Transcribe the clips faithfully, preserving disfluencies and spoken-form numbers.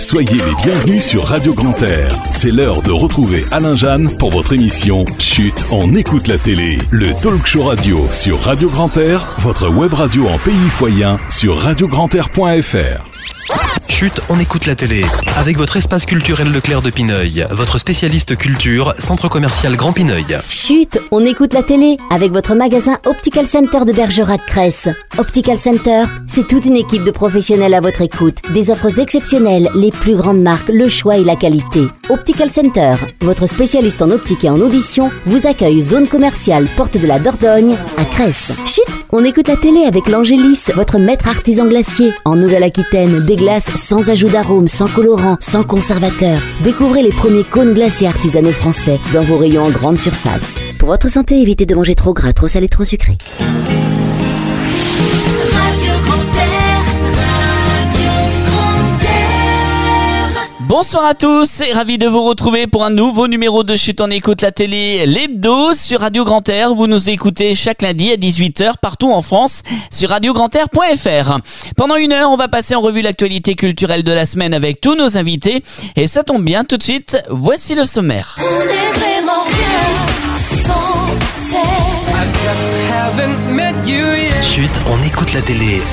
Soyez les bienvenus sur Radio Grand Air. C'est l'heure de retrouver Alain Jeanne pour votre émission Chut, on écoute la télé. Le talk show radio sur Radio Grand Air, votre web radio en pays foyen sur radio grand air point f r. Chut, on écoute la télé. Avec votre espace culturel Leclerc de Pineuil, votre spécialiste culture, centre commercial Grand Pineuil. Chut, on écoute la télé avec votre magasin Optical Center de Bergerac-Cresse. Optical Center, c'est toute une équipe de professionnels à votre écoute. Des offres exceptionnelles, les plus grandes marques, le choix et la qualité. Optical Center, votre spécialiste en optique et en audition, vous accueille zone commerciale Porte de la Dordogne à Cresse. Chut, on écoute la télé avec l'Angélis, votre maître artisan glacier. En Nouvelle-Aquitaine, des glaces sans ajout d'arôme, sans colorant, sans conservateur. Découvrez les premiers cônes glaciers artisanaux français dans vos rayons en grande surface. Pour votre santé, évitez de manger trop gras, trop salé, trop sucré. Bonsoir à tous et ravi de vous retrouver pour un nouveau numéro de Chut, on écoute la télé, l'hebdo sur Radio Grand Air. Vous nous écoutez chaque lundi à dix-huit heures partout en France sur radio grand air point f r. Pendant une heure, on va passer en revue l'actualité culturelle de la semaine avec tous nos invités. Et ça tombe bien, tout de suite, voici le sommaire. On est vraiment bien sans Chut, on écoute la télé.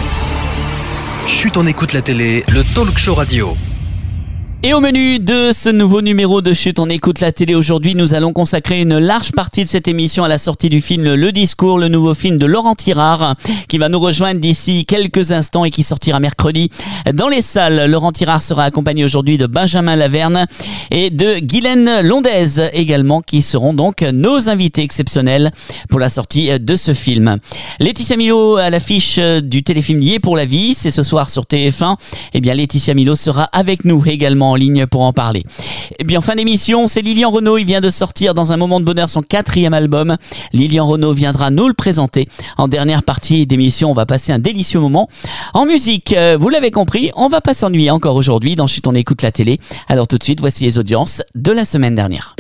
Chut, on écoute la télé, le talk show radio. Et au menu de ce nouveau numéro de Chut, on écoute la télé aujourd'hui, nous allons consacrer une large partie de cette émission à la sortie du film Le Discours, le nouveau film de Laurent Tirard, qui va nous rejoindre d'ici quelques instants et qui sortira mercredi dans les salles. Laurent Tirard sera accompagné aujourd'hui de Benjamin Laverne et de Guylaine Londez également, qui seront donc nos invités exceptionnels pour la sortie de ce film. Laetitia Milo à l'affiche du téléfilm Lié pour la vie, c'est ce soir sur T F un. Eh bien, Laetitia Milo sera avec nous également en ligne pour en parler. Et bien en fin d'émission, c'est Lilian Renaud, il vient de sortir dans un moment de bonheur son quatrième album. Lilian Renaud viendra nous le présenter. En dernière partie d'émission, on va passer un délicieux moment. En musique, euh, vous l'avez compris, on va pas s'ennuyer encore aujourd'hui dans Chut, on écoute la télé. Alors tout de suite, voici les audiences de la semaine dernière.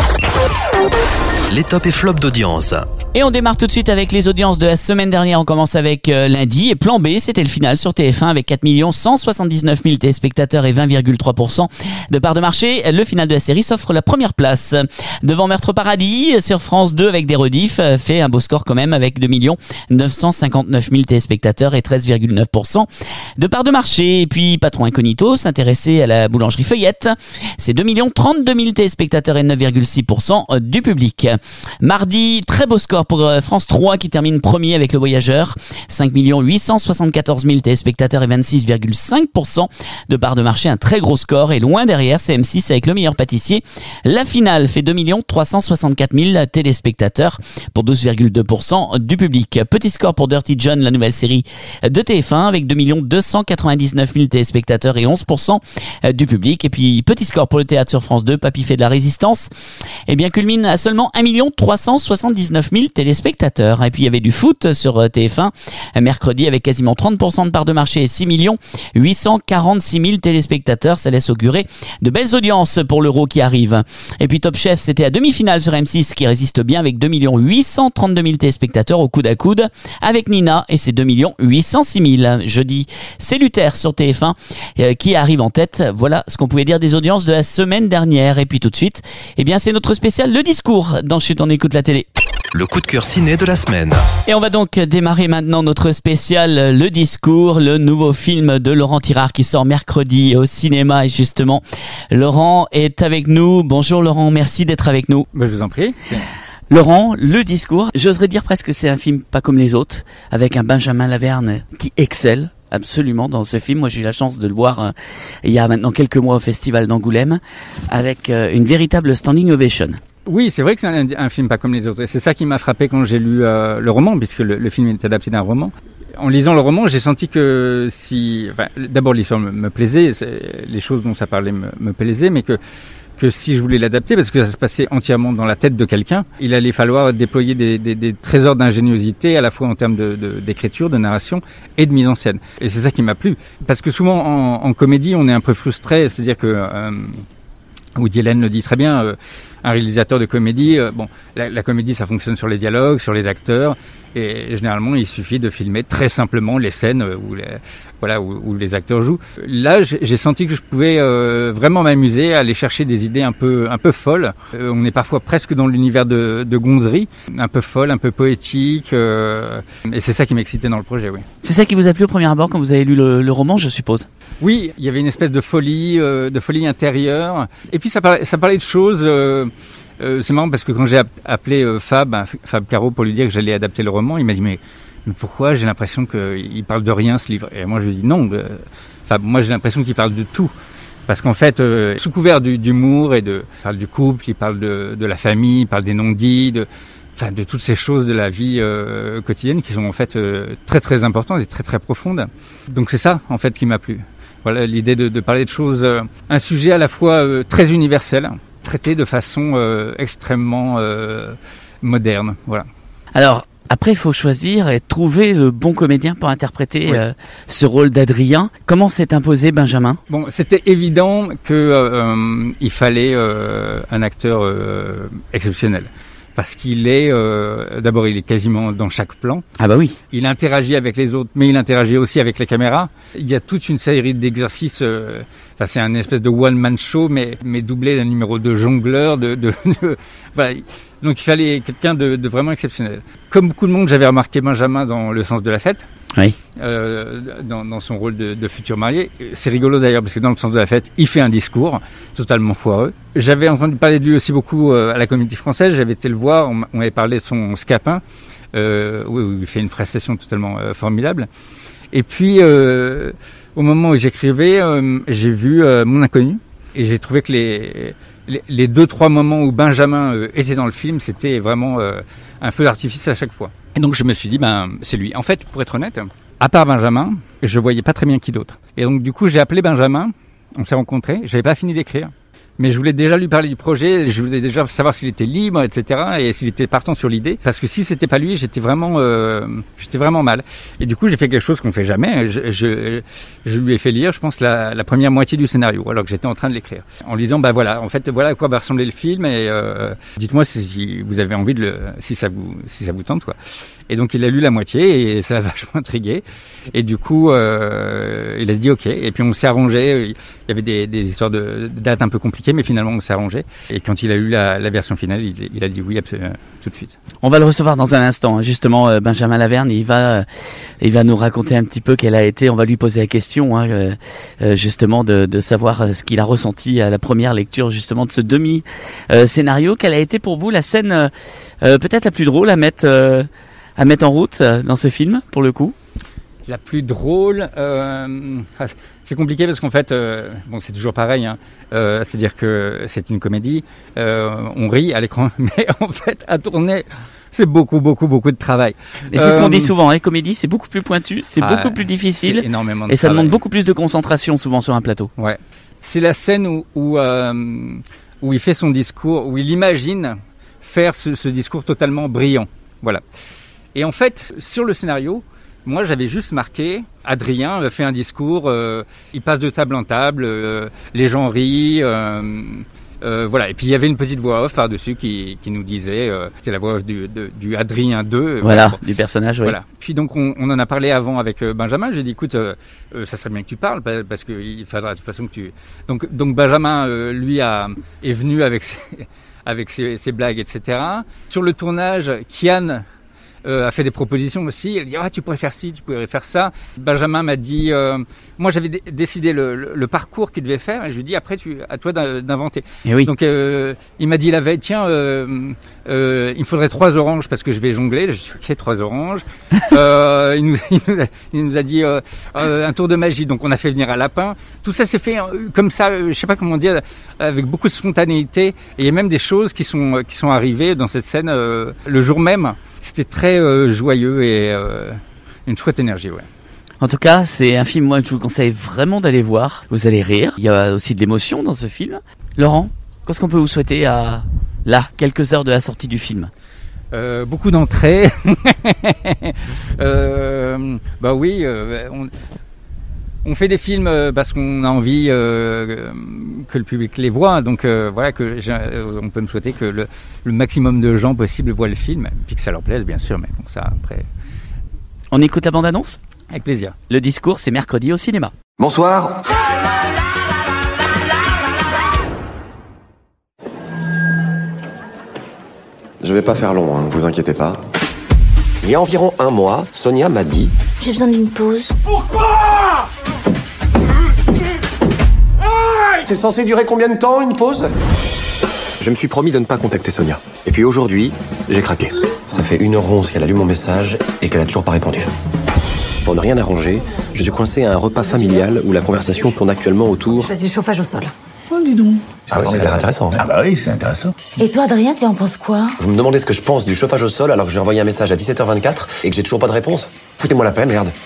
Les tops et flops d'audience. Et on démarre tout de suite avec les audiences de la semaine dernière. On commence avec euh, lundi. Et Plan B, c'était le final sur T F un avec quatre millions cent soixante-dix-neuf mille téléspectateurs et vingt virgule trois pour cent de part de marché. Le final de la série s'offre la première place. Devant Meurtre au Paradis, sur France deux avec des rediffs, fait un beau score quand même avec deux millions neuf cent cinquante-neuf mille téléspectateurs et treize virgule neuf pour cent de part de marché. Et puis Patron Incognito s'intéressait à la boulangerie Feuillette. C'est deux millions trente-deux mille téléspectateurs et neuf virgule six pour cent du public. Mardi, très beau score pour France trois qui termine premier avec Le Voyageur. cinq millions huit cent soixante-quatorze mille téléspectateurs et vingt-six virgule cinq pour cent de part de marché. Un très gros score. Et loin derrière, c'est M six avec Le Meilleur Pâtissier. La finale fait deux millions trois cent soixante-quatre mille téléspectateurs pour douze virgule deux pour cent du public. Petit score pour Dirty John, la nouvelle série de T F un avec deux millions deux cent quatre-vingt-dix-neuf mille téléspectateurs et onze pour cent du public. Et puis petit score pour le théâtre sur France deux, Papy fait de la résistance. Et bien culmine à seulement un million trois cent soixante-dix-neuf mille téléspectateurs. Et puis il y avait du foot sur T F un mercredi avec quasiment trente pour cent de part de marché et six millions huit cent quarante-six mille téléspectateurs. Ça laisse augurer de belles audiences pour l'Euro qui arrive. Et puis Top Chef, c'était à demi-finale sur M six qui résiste bien avec deux millions huit cent trente-deux mille téléspectateurs au coude à coude avec Nina et ses deux millions huit cent six mille. Jeudi, c'est Luther sur T F un euh, qui arrive en tête. Voilà ce qu'on pouvait dire des audiences de la semaine dernière. Et puis tout de suite, eh bien c'est notre spécial Le Discours dans Chut, on écoute la télé. Le coup de cœur ciné de la semaine. Et on va donc démarrer maintenant notre spécial Le Discours, le nouveau film de Laurent Tirard qui sort mercredi au cinéma. Et justement, Laurent est avec nous. Bonjour Laurent, merci d'être avec nous. Ben, je vous en prie. Laurent, Le Discours, j'oserais dire presque que c'est un film pas comme les autres, avec un Benjamin Laverne qui excelle absolument dans ce film. Moi j'ai eu la chance de le voir euh, il y a maintenant quelques mois au Festival d'Angoulême avec euh, une véritable standing ovation. Oui, c'est vrai que c'est un, un film pas comme les autres. Et c'est ça qui m'a frappé quand j'ai lu euh, le roman, puisque le, le film est adapté d'un roman. En lisant le roman, j'ai senti que si... Enfin, d'abord, l'histoire me, me plaisait, les choses dont ça parlait me, me plaisaient, mais que, que si je voulais l'adapter, parce que ça se passait entièrement dans la tête de quelqu'un, il allait falloir déployer des, des, des trésors d'ingéniosité, à la fois en termes de, de, d'écriture, de narration et de mise en scène. Et c'est ça qui m'a plu. Parce que souvent, en, en comédie, on est un peu frustré, c'est-à-dire que... Euh, Woody Allen le dit très bien, euh, un réalisateur de comédie, euh, bon, la, la comédie ça fonctionne sur les dialogues, sur les acteurs, et généralement il suffit de filmer très simplement les scènes où les, voilà, où, où les acteurs jouent. Là, j'ai, j'ai senti que je pouvais euh, vraiment m'amuser, aller chercher des idées un peu, un peu folles. Euh, on est parfois presque dans l'univers de, de Gonzerie, un peu folle, un peu poétique, euh, et c'est ça qui m'excitait dans le projet, oui. C'est ça qui vous a plu au premier abord quand vous avez lu le, le roman, je suppose? Oui, il y avait une espèce de folie, euh, de folie intérieure, et puis ça parlait, ça parlait de choses. Euh, euh, c'est marrant parce que quand j'ai appelé euh, Fab, hein, Fab Caro, pour lui dire que j'allais adapter le roman, il m'a dit mais, mais pourquoi? J'ai l'impression qu'il parle de rien, ce livre. Et moi je lui ai dit non. Euh, Fab, moi j'ai l'impression qu'il parle de tout. Parce qu'en fait, euh, sous couvert du, d'humour et de, il parle du couple, il parle de, de la famille, il parle des non-dits, de, enfin, de toutes ces choses de la vie euh, quotidienne qui sont en fait euh, très très importantes et très très profondes. Donc c'est ça en fait qui m'a plu. Voilà, l'idée de, de parler de choses, euh, un sujet à la fois euh, très universel, traité de façon euh, extrêmement euh, moderne. Voilà. Alors. Après, il faut choisir et trouver le bon comédien pour interpréter oui. euh, ce rôle d'Adrien. Comment s'est imposé Benjamin? Bon, c'était évident que euh, il fallait euh, un acteur euh, exceptionnel. Parce qu'il est, euh, d'abord, il est quasiment dans chaque plan. Ah bah oui. Il interagit avec les autres, mais il interagit aussi avec les caméras. Il y a toute une série d'exercices. Euh, enfin, c'est un espèce de one-man show, mais mais doublé d'un numéro de jongleur. De, de, de voilà. Donc, il fallait quelqu'un de, de vraiment exceptionnel. Comme beaucoup de monde, j'avais remarqué Benjamin dans Le Sens de la Fête. Oui. Euh, dans, dans son rôle de, de futur marié. C'est rigolo d'ailleurs parce que dans Le Sens de la Fête, il fait un discours totalement foireux. J'avais entendu parler de lui aussi beaucoup euh, à la Comédie Française. J'avais été le voir, on, on avait parlé de son Scapin, euh, où, où il fait une prestation totalement euh, formidable. Et puis, euh, au moment où j'écrivais, euh, j'ai vu euh, Mon Inconnu et j'ai trouvé que les, les, les deux, trois moments où Benjamin euh, était dans le film, c'était vraiment euh, un feu d'artifice à chaque fois. Et donc je me suis dit, ben c'est lui. En fait, pour être honnête, à part Benjamin, je voyais pas très bien qui d'autre. Et donc du coup, j'ai appelé Benjamin, on s'est rencontrés, j'avais pas fini d'écrire. Mais je voulais déjà lui parler du projet, je voulais déjà savoir s'il était libre, et cetera. Et s'il était partant sur l'idée. Parce que si c'était pas lui, j'étais vraiment, euh, j'étais vraiment mal. Et du coup, j'ai fait quelque chose qu'on fait jamais. Je, je, je lui ai fait lire, je pense, la, la première moitié du scénario, alors que j'étais en train de l'écrire. En lui disant, bah voilà, en fait, voilà à quoi va ressembler le film. Et euh, dites-moi si vous avez envie de le, si ça vous, si ça vous tente, quoi. Et donc il a lu la moitié et ça l'a vachement intrigué. Et du coup, euh, il a dit ok. Et puis on s'est arrangé. Il y avait des, des histoires de, de dates un peu compliquées, mais finalement on s'est arrangé. Et quand il a lu la, la version finale, il, il a dit oui absolument, tout de suite. On va le recevoir dans un instant. Justement, euh, Benjamin Laverne, il va, euh, il va nous raconter un petit peu quelle a été. On va lui poser la question, hein, euh, justement, de, de savoir ce qu'il a ressenti à la première lecture, justement, de ce demi euh, scénario. Quelle a été pour vous la scène euh, peut-être la plus drôle à mettre euh, à mettre en route dans ce film, pour le coup? La plus drôle, euh, c'est compliqué parce qu'en fait, euh, bon, c'est toujours pareil, hein, euh, c'est-à-dire que c'est une comédie, euh, on rit à l'écran, mais en fait, à tourner, c'est beaucoup, beaucoup, beaucoup de travail. Et c'est euh, ce qu'on dit souvent, hein, comédie, c'est beaucoup plus pointu, c'est ah, beaucoup plus difficile, c'est énormément de et ça travail. Demande beaucoup plus de concentration souvent sur un plateau. Ouais, c'est la scène où où, euh, où il fait son discours, où il imagine faire ce, ce discours totalement brillant, voilà. Et en fait, sur le scénario, moi j'avais juste marqué, Adrien fait un discours, euh, il passe de table en table, euh, les gens rient, euh, euh, voilà. Et puis il y avait une petite voix off par-dessus qui, qui nous disait, euh, c'est la voix off du, de, du Adrien deux. Voilà, bon. Du personnage, oui. Voilà. Puis donc on, on en a parlé avant avec Benjamin, j'ai dit écoute, euh, ça serait bien que tu parles, parce qu'il faudra de toute façon que tu... Donc, donc Benjamin, euh, lui, a, est venu avec ses, avec ses, ses blagues, et cetera. Sur le tournage, Kian... Euh, a fait des propositions aussi. Elle dit ah tu pourrais faire ci, tu pourrais faire ça. Benjamin m'a dit euh, moi j'avais d- décidé le, le, le parcours qu'il devait faire et je lui dis après tu à toi d'inventer. Et oui. Donc euh, il m'a dit la veille tiens euh, euh, il me faudrait trois oranges parce que je vais jongler. Je dis ok trois oranges. euh, il, nous, il, nous a, il nous a dit euh, euh, un tour de magie. Donc on a fait venir un lapin. Tout ça s'est fait euh, comme ça. Euh, je sais pas comment dire avec beaucoup de spontanéité. Et il y a même des choses qui sont qui sont arrivées dans cette scène euh, le jour même. C'était très euh, joyeux et euh, une chouette énergie, ouais. En tout cas, c'est un film, moi, je vous conseille vraiment d'aller voir. Vous allez rire. Il y a aussi de l'émotion dans ce film. Laurent, qu'est-ce qu'on peut vous souhaiter à, là, quelques heures de la sortie du film? Euh, beaucoup d'entrées. euh, bah oui, euh, on... On fait des films parce qu'on a envie euh, que le public les voit, donc euh, voilà que on peut me souhaiter que le, le maximum de gens possible voient le film, puis que ça leur plaise bien sûr, mais bon ça après. On écoute la bande-annonce ? Avec plaisir. Le discours, c'est mercredi au cinéma. Bonsoir. Je vais pas faire long, hein, ne vous inquiétez pas. Il y a environ un mois, Sonia m'a dit... J'ai besoin d'une pause. Pourquoi ? C'est censé durer combien de temps, une pause ? Je me suis promis de ne pas contacter Sonia. Et puis aujourd'hui, j'ai craqué. Ça fait une heure onze qu'elle a lu mon message et qu'elle a toujours pas répondu. Pour ne rien arranger, je suis coincé à un repas familial où la conversation tourne actuellement autour... Vas-y, chauffage au sol. Oh, dis donc. Ah ouais, ça a l'air intéressant. Ah bah oui, c'est intéressant. Et toi, Adrien, tu en penses quoi? Vous me demandez ce que je pense du chauffage au sol alors que j'ai envoyé un message à dix-sept heures vingt-quatre et que j'ai toujours pas de réponse? Foutez-moi la paix, merde.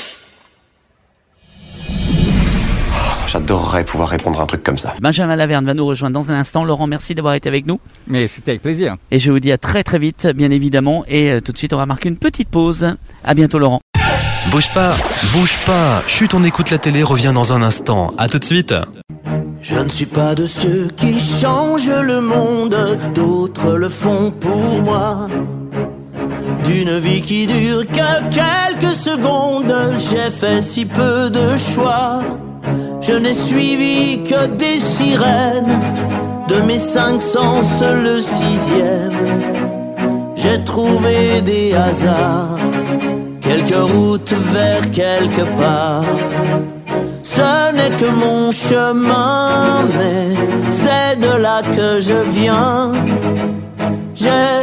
Oh, j'adorerais pouvoir répondre à un truc comme ça. Benjamin Laverne va nous rejoindre dans un instant. Laurent, merci d'avoir été avec nous. Mais c'était avec plaisir. Et je vous dis à très très vite, bien évidemment. Et euh, tout de suite, on va marquer une petite pause. À bientôt, Laurent. Bouge pas, bouge pas. Chut, on écoute la télé, revient dans un instant. À tout de suite. Je ne suis pas de ceux qui changent le monde, d'autres le font pour moi. D'une vie qui dure que quelques secondes, j'ai fait si peu de choix. Je n'ai suivi que des sirènes, de mes cinq sens le sixième. J'ai trouvé des hasards, quelques routes vers quelque part. Ce n'est que mon chemin, mais c'est de là que je viens. J'ai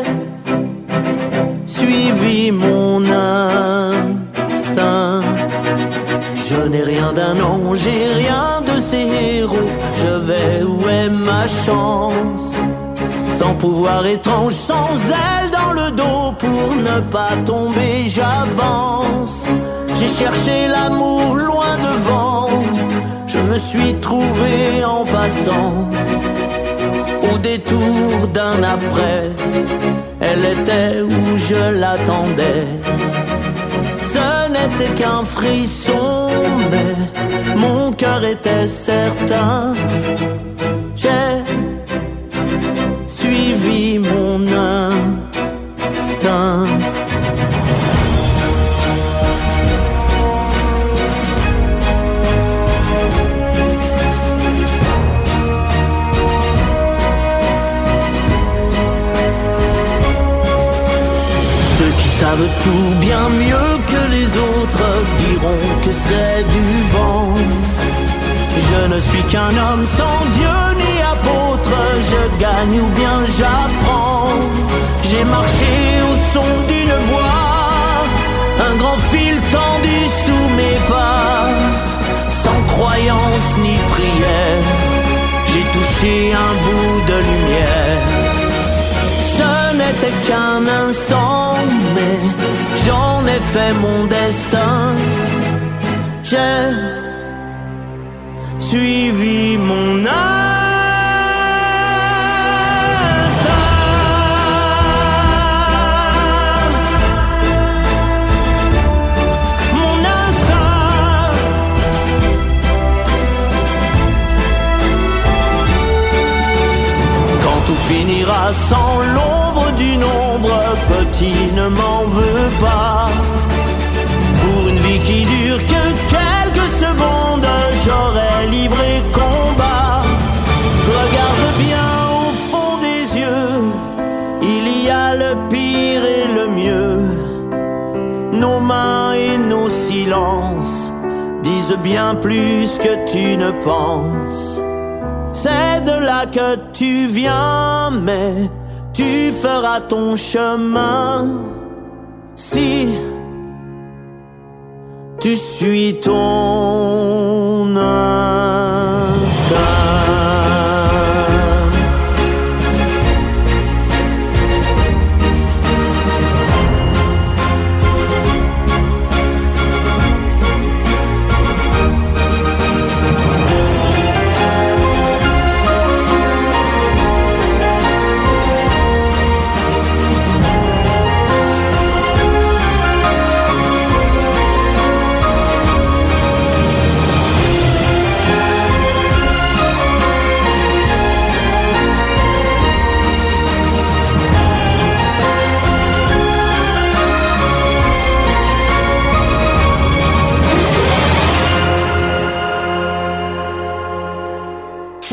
suivi mon instinct. Je n'ai rien d'un ange, j'ai rien de ces héros. Je vais où est ma chance? Sans pouvoir étrange, sans aile dans le dos. Pour ne pas tomber, j'avance. J'ai cherché l'amour loin devant. Je me suis trouvé en passant. Au détour d'un après, elle était où je l'attendais. Ce n'était qu'un frisson, mais mon cœur était certain. J'ai suivi mon instinct. Ceux qui savent tout bien mieux que les autres diront que c'est du vent. Je ne suis qu'un homme sans Dieu ni apôtre. Je gagne ou bien j'apprends. J'ai marché au son d'une voix, un grand fil tendu sous mes pas. Sans croyance ni prière, j'ai touché un bout de lumière. Ce n'était qu'un instant, mais j'en ai fait mon destin. J'ai suivi mon instinct. Mon instinct. Quand tout finira sans l'ombre d'une ombre, petit ne m'en veux pas. Pour une vie qui dure que quelques secondes, j'aurais livré combat. Regarde bien au fond des yeux, il y a le pire et le mieux. Nos mains et nos silences disent bien plus que tu ne penses. C'est de là que tu viens, mais tu feras ton chemin si tu suis ton instinct.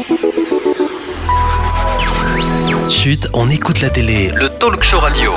Chut, on écoute la télé. Le talk show radio.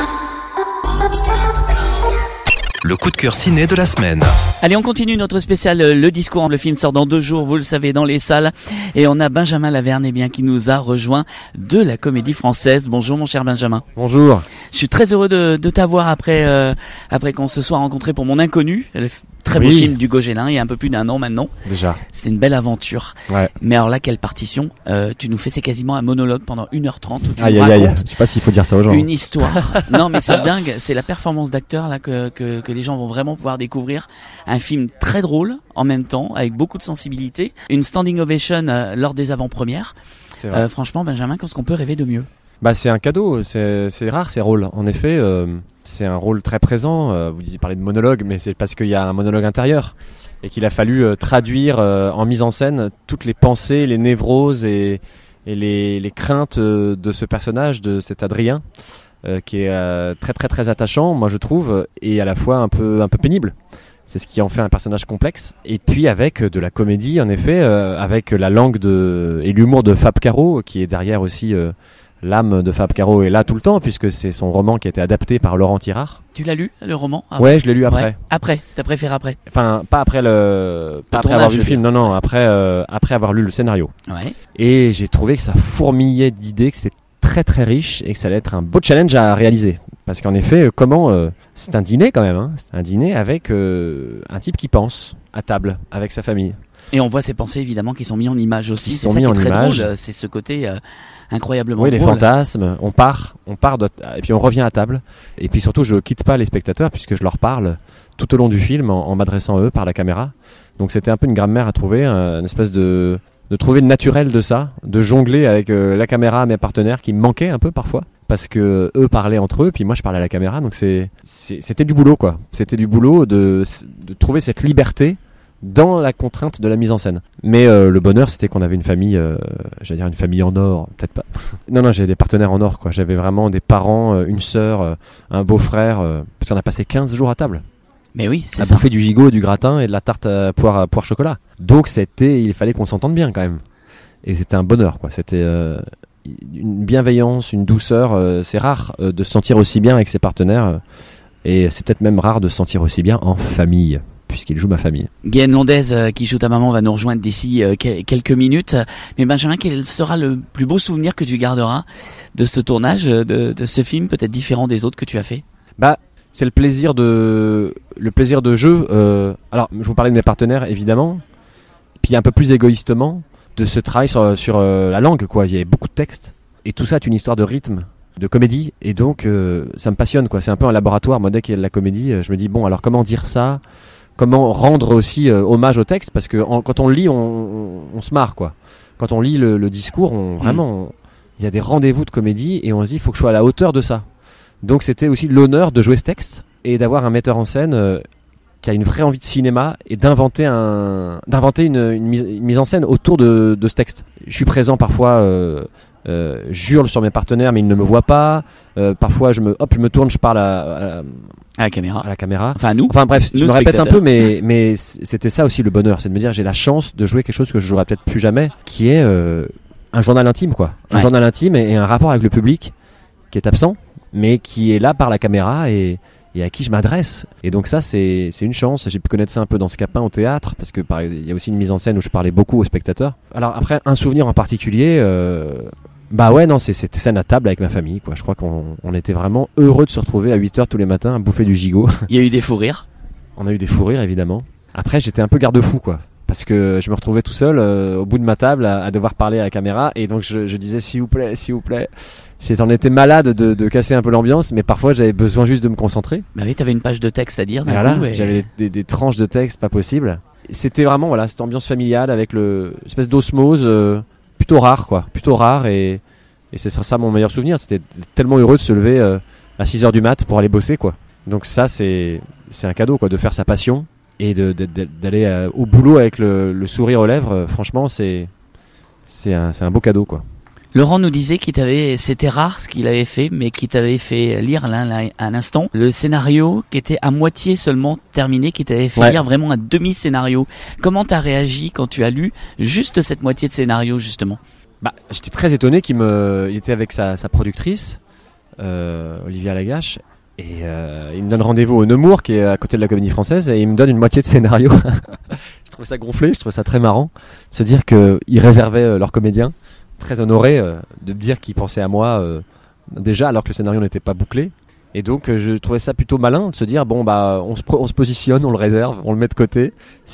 Le coup de cœur ciné de la semaine. Allez, on continue notre spécial Le Discours. Le film sort dans deux jours, vous le savez, dans les salles. Et on a Benjamin Laverne, eh bien, qui nous a rejoint de la Comédie Française. Bonjour, mon cher Benjamin. Bonjour. Je suis très heureux de, de t'avoir après, euh, après qu'on se soit rencontrés pour Mon Inconnu. Le très beau oui. film d'Hugo Gélin, il y a un peu plus d'un an maintenant. Déjà. C'était une belle aventure. Ouais. Mais alors là, quelle partition. Euh, tu nous fais, c'est quasiment un monologue pendant une heure trente où tu Aïe nous aïe aïe. racontes Je sais pas s'il faut dire ça aux gens. une histoire. Non, mais c'est dingue. C'est la performance d'acteur là que, que, que les gens vont vraiment pouvoir découvrir. Un film très drôle en même temps, avec beaucoup de sensibilité. Une standing ovation euh, lors des avant-premières. C'est vrai. Euh, franchement, Benjamin, qu'est-ce qu'on peut rêver de mieux? Bah c'est un cadeau, c'est, c'est rare ces rôles. En effet, euh, c'est un rôle très présent. Euh, vous disiez parler de monologue, mais c'est parce qu'il y a un monologue intérieur et qu'il a fallu euh, traduire euh, en mise en scène toutes les pensées, les névroses et, et les, les craintes euh, de ce personnage, de cet Adrien, euh, qui est euh, très très très attachant, moi je trouve, et à la fois un peu un peu pénible. C'est ce qui en fait un personnage complexe. Et puis avec de la comédie, en effet, euh, avec la langue de et l'humour de Fab Caro, qui est derrière aussi. Euh, L'âme de Fab Caro est là tout le temps, puisque c'est son roman qui a été adapté par Laurent Tirard. Tu l'as lu, le roman? Ah, ouais, je l'ai lu après. Ouais. Après, t'as préféré après? Enfin, pas après le, pas Le après tournage, avoir vu le je film, veux non, non, après, euh, après avoir lu le scénario. Ouais. Et j'ai trouvé que ça fourmillait d'idées, que c'était très très riche et que ça allait être un beau challenge à réaliser. Parce qu'en effet, comment, euh, c'est un dîner quand même, hein. C'est un dîner avec euh, un type qui pense à table avec sa famille. Et on voit ces pensées évidemment qui sont mis en image aussi. Qui C'est sont ça mis qui est en très image. drôle. C'est ce côté euh, incroyablement Oui, les drôle. fantasmes. On part, on part, de, et puis on revient à table. Et puis surtout, je quitte pas les spectateurs puisque je leur parle tout au long du film en, en m'adressant à eux par la caméra. Donc c'était un peu une grammaire à trouver, un, une espèce de de trouver le naturel de ça, de jongler avec euh, la caméra à mes partenaires qui me manquaient un peu parfois. Parce que eux parlaient entre eux, puis moi je parlais à la caméra. Donc c'est, c'est c'était du boulot quoi. C'était du boulot de de trouver cette liberté dans la contrainte de la mise en scène. Mais euh, le bonheur, c'était qu'on avait une famille, euh, j'allais dire une famille en or, peut-être pas. Non, non, j'avais des partenaires en or, quoi. J'avais vraiment des parents, euh, une sœur, euh, un beau-frère, euh, parce qu'on a passé quinze jours à table. Mais oui, c'est à ça. bouffer du gigot, du gratin et de la tarte à poire, à poire chocolat. Donc c'était, il fallait qu'on s'entende bien quand même. Et c'était un bonheur, quoi. C'était euh, une bienveillance, une douceur. Euh, c'est rare euh, de se sentir aussi bien avec ses partenaires. Euh, et c'est peut-être même rare de se sentir aussi bien en famille, puisqu'il joue ma famille. Guylaine Londaise, euh, qui joue ta maman, va nous rejoindre d'ici euh, que- quelques minutes. Mais Benjamin, quel sera le plus beau souvenir que tu garderas de ce tournage, euh, de, de ce film, peut-être différent des autres que tu as fait? Bah, c'est le plaisir de le plaisir de jeu. Euh, alors, je vous parlais de mes partenaires, évidemment. Puis un peu plus égoïstement, de ce travail sur, sur euh, la langue, quoi. Il y avait beaucoup de textes. Et tout ça est une histoire de rythme, de comédie. Et donc, euh, ça me passionne, quoi. C'est un peu un laboratoire. Moi, dès qu'il y a de la comédie, euh, je me dis, bon, alors comment dire ça? Comment rendre aussi euh, hommage au texte? Parce que en, quand on le lit, on, on, on se marre, quoi. Quand on lit le, le discours, on, vraiment, il y a des rendez-vous de comédie et on se dit, il faut que je sois à la hauteur de ça. Donc c'était aussi l'honneur de jouer ce texte et d'avoir un metteur en scène euh, qui a une vraie envie de cinéma et d'inventer un, d'inventer une, une, mise, une mise en scène autour de, de ce texte. Je suis présent parfois, euh, euh, j'hurle sur mes partenaires mais ils ne me voient pas. Euh, parfois je me, hop, je me tourne, je parle à, à, À la caméra. à la caméra. Enfin, à nous. Enfin bref, je Nous, me répète un spectateurs. peu, mais mais c'était ça aussi le bonheur, c'est de me dire j'ai la chance de jouer quelque chose que je jouerai peut-être plus jamais, qui est euh, un journal intime, quoi. Un Ouais. journal intime et, et un rapport avec le public qui est absent, mais qui est là par la caméra et, et à qui je m'adresse. Et donc ça, c'est c'est une chance. J'ai pu connaître ça un peu dans Scapin au théâtre, parce que par il y a aussi une mise en scène où je parlais beaucoup aux spectateurs. Alors après, un souvenir en particulier. Euh, Bah ouais, non, c'est cette scène à table avec ma famille, quoi. Je crois qu'on on était vraiment heureux de se retrouver à huit heures tous les matins à bouffer du gigot. Il y a eu des fous rires. On a eu des fous rires, évidemment. Après, j'étais un peu garde-fou, quoi. Parce que je me retrouvais tout seul euh, au bout de ma table à, à devoir parler à la caméra. Et donc, je, je disais, s'il vous plaît, s'il vous plaît. J'en étais malade de, de casser un peu l'ambiance, mais parfois, j'avais besoin juste de me concentrer. Bah oui, t'avais une page de texte à dire d'un Voilà, coup. Et... j'avais des, des, des tranches de texte pas possibles. C'était vraiment, voilà, cette ambiance familiale avec le espèce d'osmose euh, plutôt rare, quoi. Plutôt rare et... Et c'est ça mon meilleur souvenir, c'était tellement heureux de se lever euh, à six heures du mat pour aller bosser, quoi. Donc ça, c'est c'est un cadeau, quoi, de faire sa passion et de, de, de, d'aller euh, au boulot avec le, le sourire aux lèvres. Euh, franchement, c'est c'est un, c'est un beau cadeau, quoi. Laurent nous disait qu'il t'avait, c'était rare ce qu'il avait fait, mais qu'il t'avait fait lire là, là, à l'instant le scénario qui était à moitié seulement terminé, qui t'avait fait Ouais. lire vraiment un demi-scénario. Comment t'as réagi quand tu as lu juste cette moitié de scénario justement? Bah, j'étais très étonné qu'il me, il était avec sa, sa productrice, euh, Olivia Lagache, et euh, il me donne rendez-vous au Nemours, qui est à côté de la Comédie Française, et il me donne une moitié de scénario. Je trouvais ça gonflé, je trouvais ça très marrant, de se dire que ils réservaient euh, leurs comédiens, très honoré euh, de me dire qu'ils pensaient à moi euh, déjà alors que le scénario n'était pas bouclé. Et donc euh, je trouvais ça plutôt malin de se dire bon bah on se, pro- on se positionne, on le réserve, on le met de côté.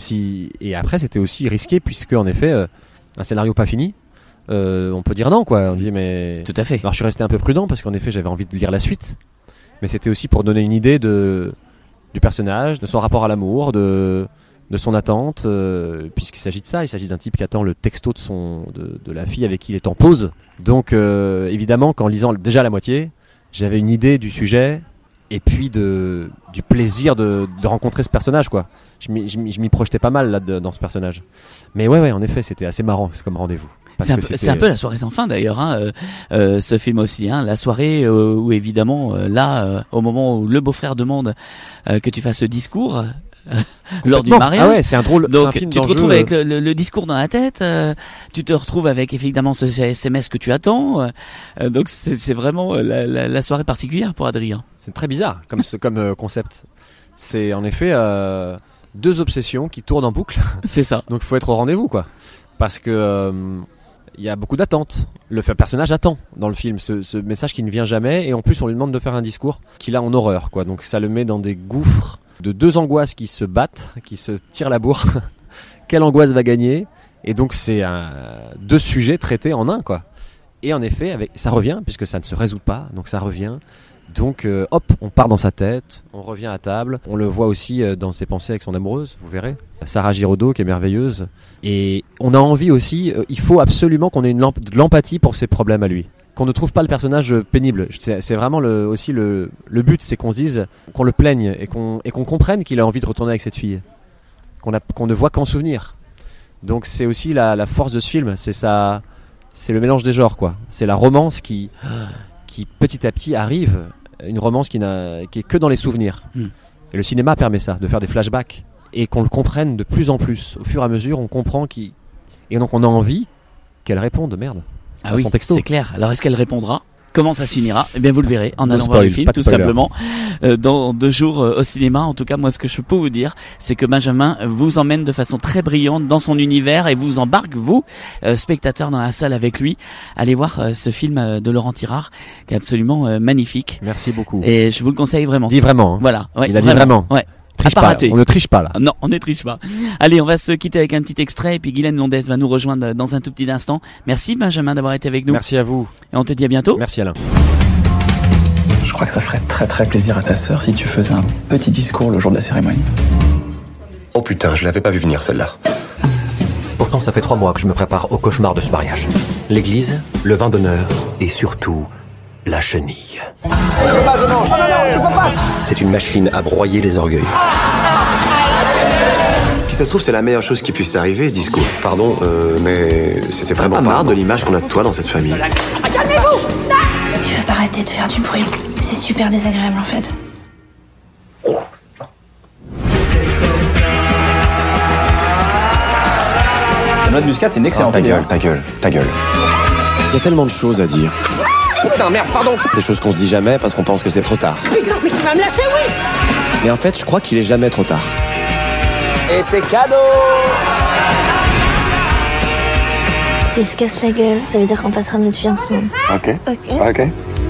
Si et après c'était aussi risqué puisque en effet euh, un scénario pas fini, euh, on peut dire non quoi. On dit mais Tout à fait. alors je suis resté un peu prudent parce qu'en effet j'avais envie de lire la suite, mais c'était aussi pour donner une idée de du personnage, de son rapport à l'amour, de de son attente, euh, puisqu'il s'agit de ça, il s'agit d'un type qui attend le texto de son de, de la fille avec qui il est en pause. Donc euh, évidemment qu'en lisant déjà la moitié, j'avais une idée du sujet et puis de du plaisir de, de rencontrer ce personnage quoi. Je m'y, je m'y, je m'y projetais pas mal là de, dans ce personnage. Mais ouais ouais en effet c'était assez marrant comme rendez-vous. Parce C'est un, que peu, c'était- c'est un peu la soirée sans fin d'ailleurs, hein, euh, euh, ce film aussi. Hein, la soirée euh, où évidemment, euh, là, euh, au moment où le beau-frère demande euh, que tu fasses ce discours euh, lors du Complètement. mariage. Ah ouais c'est un drôle. c'est un Donc film tu te d'enjeu, retrouves euh, avec le, le- le discours dans la tête, euh, tu te retrouves avec évidemment ce S M S que tu attends. euh, donc c'est, c'est vraiment euh, la, la, la soirée particulière pour Adrien. C'est très bizarre comme, ce, comme euh, concept. C'est en effet euh, deux obsessions qui tournent en boucle. C'est ça. Donc il faut être au rendez-vous quoi. Parce que euh, il y a beaucoup d'attentes. Le f- personnage attend dans le film ce, ce message qui ne vient jamais et en plus on lui demande de faire un discours qu'il a en horreur quoi. Donc ça le met dans des gouffres de deux angoisses qui se battent, qui se tirent la bourre. Quelle angoisse va gagner? Et donc c'est un, deux sujets traités en un quoi. Et en effet avec, ça revient puisque ça ne se résout pas donc ça revient. Donc euh, hop, on part dans sa tête, on revient à table, on le voit aussi euh, dans ses pensées avec son amoureuse, vous verrez. Sarah Giraudot qui est merveilleuse. Et on a envie aussi, euh, il faut absolument qu'on ait une lamp- de l'empathie pour ses problèmes à lui. Qu'on ne trouve pas le personnage euh, pénible. C'est, c'est vraiment le, aussi le, le but, c'est qu'on se dise, qu'on le plaigne et qu'on, et qu'on comprenne qu'il a envie de retourner avec cette fille. Qu'on, a, qu'on ne voit qu'en souvenir. Donc c'est aussi la, la force de ce film, c'est ça, c'est le mélange des genres quoi. C'est la romance qui, qui petit à petit arrive. Une romance qui, n'a, qui est que dans les souvenirs. Mm. Et le cinéma permet ça, de faire des flashbacks. Et qu'on le comprenne de plus en plus. Au fur et à mesure, on comprend qu'il... Et donc on a envie qu'elle réponde, merde. Ah à oui, son texto. c'est clair. Alors est-ce qu'elle répondra? Comment ça se finira? Eh bien, vous le verrez en No allant spoil, voir le film, pas de tout spoiler. simplement, euh, dans deux jours euh, au cinéma. En tout cas, moi, ce que je peux vous dire, c'est que Benjamin vous emmène de façon très brillante dans son univers et vous embarque, vous, euh, spectateurs, dans la salle avec lui. Allez voir euh, ce film euh, de Laurent Tirard, qui est absolument euh, magnifique. Merci beaucoup. Et je vous le conseille vraiment. Dis vraiment. Hein. Voilà. Ouais, Il a dit vraiment. Ouais. Triche À pas pas. rater. On ne triche pas là. Ah non, on ne triche pas. Allez, on va se quitter avec un petit extrait et puis Guylaine Londès va nous rejoindre dans un tout petit instant. Merci Benjamin d'avoir été avec nous. Merci à vous. Et on te dit à bientôt. Merci Alain. Je crois que ça ferait très très plaisir à ta sœur si tu faisais un petit discours le jour de la cérémonie. Oh putain, je l'avais pas vu venir celle-là. Pourtant, ça fait trois mois que je me prépare au cauchemar de ce mariage. L'église, le vin d'honneur et surtout la chenille. C'est une machine à broyer les orgueils. Si ça se trouve, c'est la meilleure chose qui puisse arriver, ce discours. Pardon, euh, mais c'est c'est vraiment pas marre de l'image qu'on a de toi dans cette famille. Calmez-vous! Tu veux pas arrêter de faire du bruit? C'est super désagréable en fait. La noix de muscade, c'est une excellente Ta idée. gueule, ta gueule, ta gueule. Il y a tellement de choses à dire. Putain, merde, pardon! Des choses qu'on se dit jamais parce qu'on pense que c'est trop tard. Putain, mais tu vas me lâcher, oui! Mais en fait, je crois qu'il est jamais trop tard. Et c'est cadeau! S'il se casse la gueule, ça veut dire qu'on passera notre vie ensemble. Ok. Ok. Ok.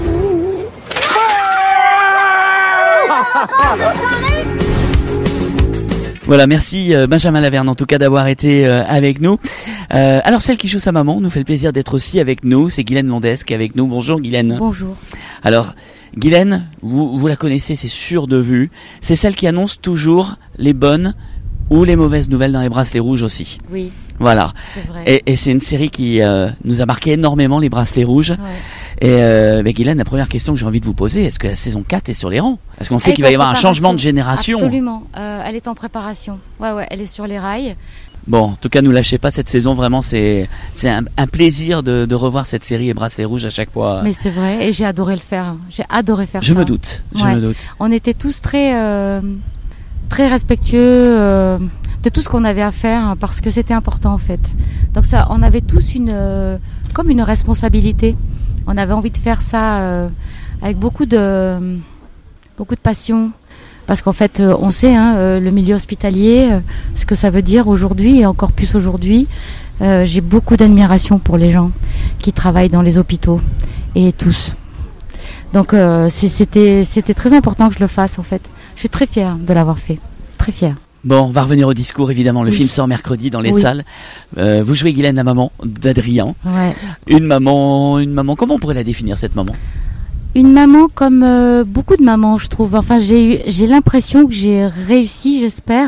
Voilà, merci euh, Benjamin Laverne en tout cas d'avoir été euh, avec nous. Euh, alors celle qui joue sa maman nous fait le plaisir d'être aussi avec nous, c'est Guylaine Londès qui est avec nous. Bonjour Guylaine. Bonjour. Alors Guylaine, vous, vous la connaissez, c'est sûr de vue. C'est celle qui annonce toujours les bonnes ou les mauvaises nouvelles dans les bracelets rouges aussi. Oui. Voilà. C'est vrai. Et, et c'est une série qui euh, nous a marqué énormément, les Bracelets Rouges. Ouais. Et euh, bah, Guylaine, la première question que j'ai envie de vous poser, est-ce que la saison quatre est sur les rangs? Parce qu'on sait Elle qu'il est va y en avoir un préparation. changement de génération. Absolument. Euh, elle est en préparation. Ouais, ouais, elle est sur les rails. Bon, en tout cas, nous lâchez pas cette saison. Vraiment, c'est c'est un, un plaisir de, de revoir cette série et Bracelets Rouges à chaque fois. Mais c'est vrai, et j'ai adoré le faire. J'ai adoré faire Je ça. me doute, je Ouais. me doute. On était tous très, euh, très respectueux euh, de tout ce qu'on avait à faire hein, parce que c'était important en fait. Donc ça, on avait tous une, euh, comme une responsabilité. On avait envie de faire ça euh, avec beaucoup de, beaucoup de passion. Parce qu'en fait, euh, on sait, hein, euh, le milieu hospitalier, euh, ce que ça veut dire aujourd'hui et encore plus aujourd'hui. Euh, j'ai beaucoup d'admiration pour les gens qui travaillent dans les hôpitaux et tous. Donc euh, c'est- c'était c'était très important que je le fasse en fait. Je suis très fière de l'avoir fait, très fière. Bon, on va revenir au discours, évidemment. Le Oui. film sort mercredi dans les Oui. salles. Euh, vous jouez Guylaine, la maman d'Adrien. Ouais. Une maman, une maman. Comment on pourrait la définir, cette maman? Une maman comme euh, beaucoup de mamans, je trouve. Enfin, j'ai eu, j'ai l'impression que j'ai réussi, j'espère,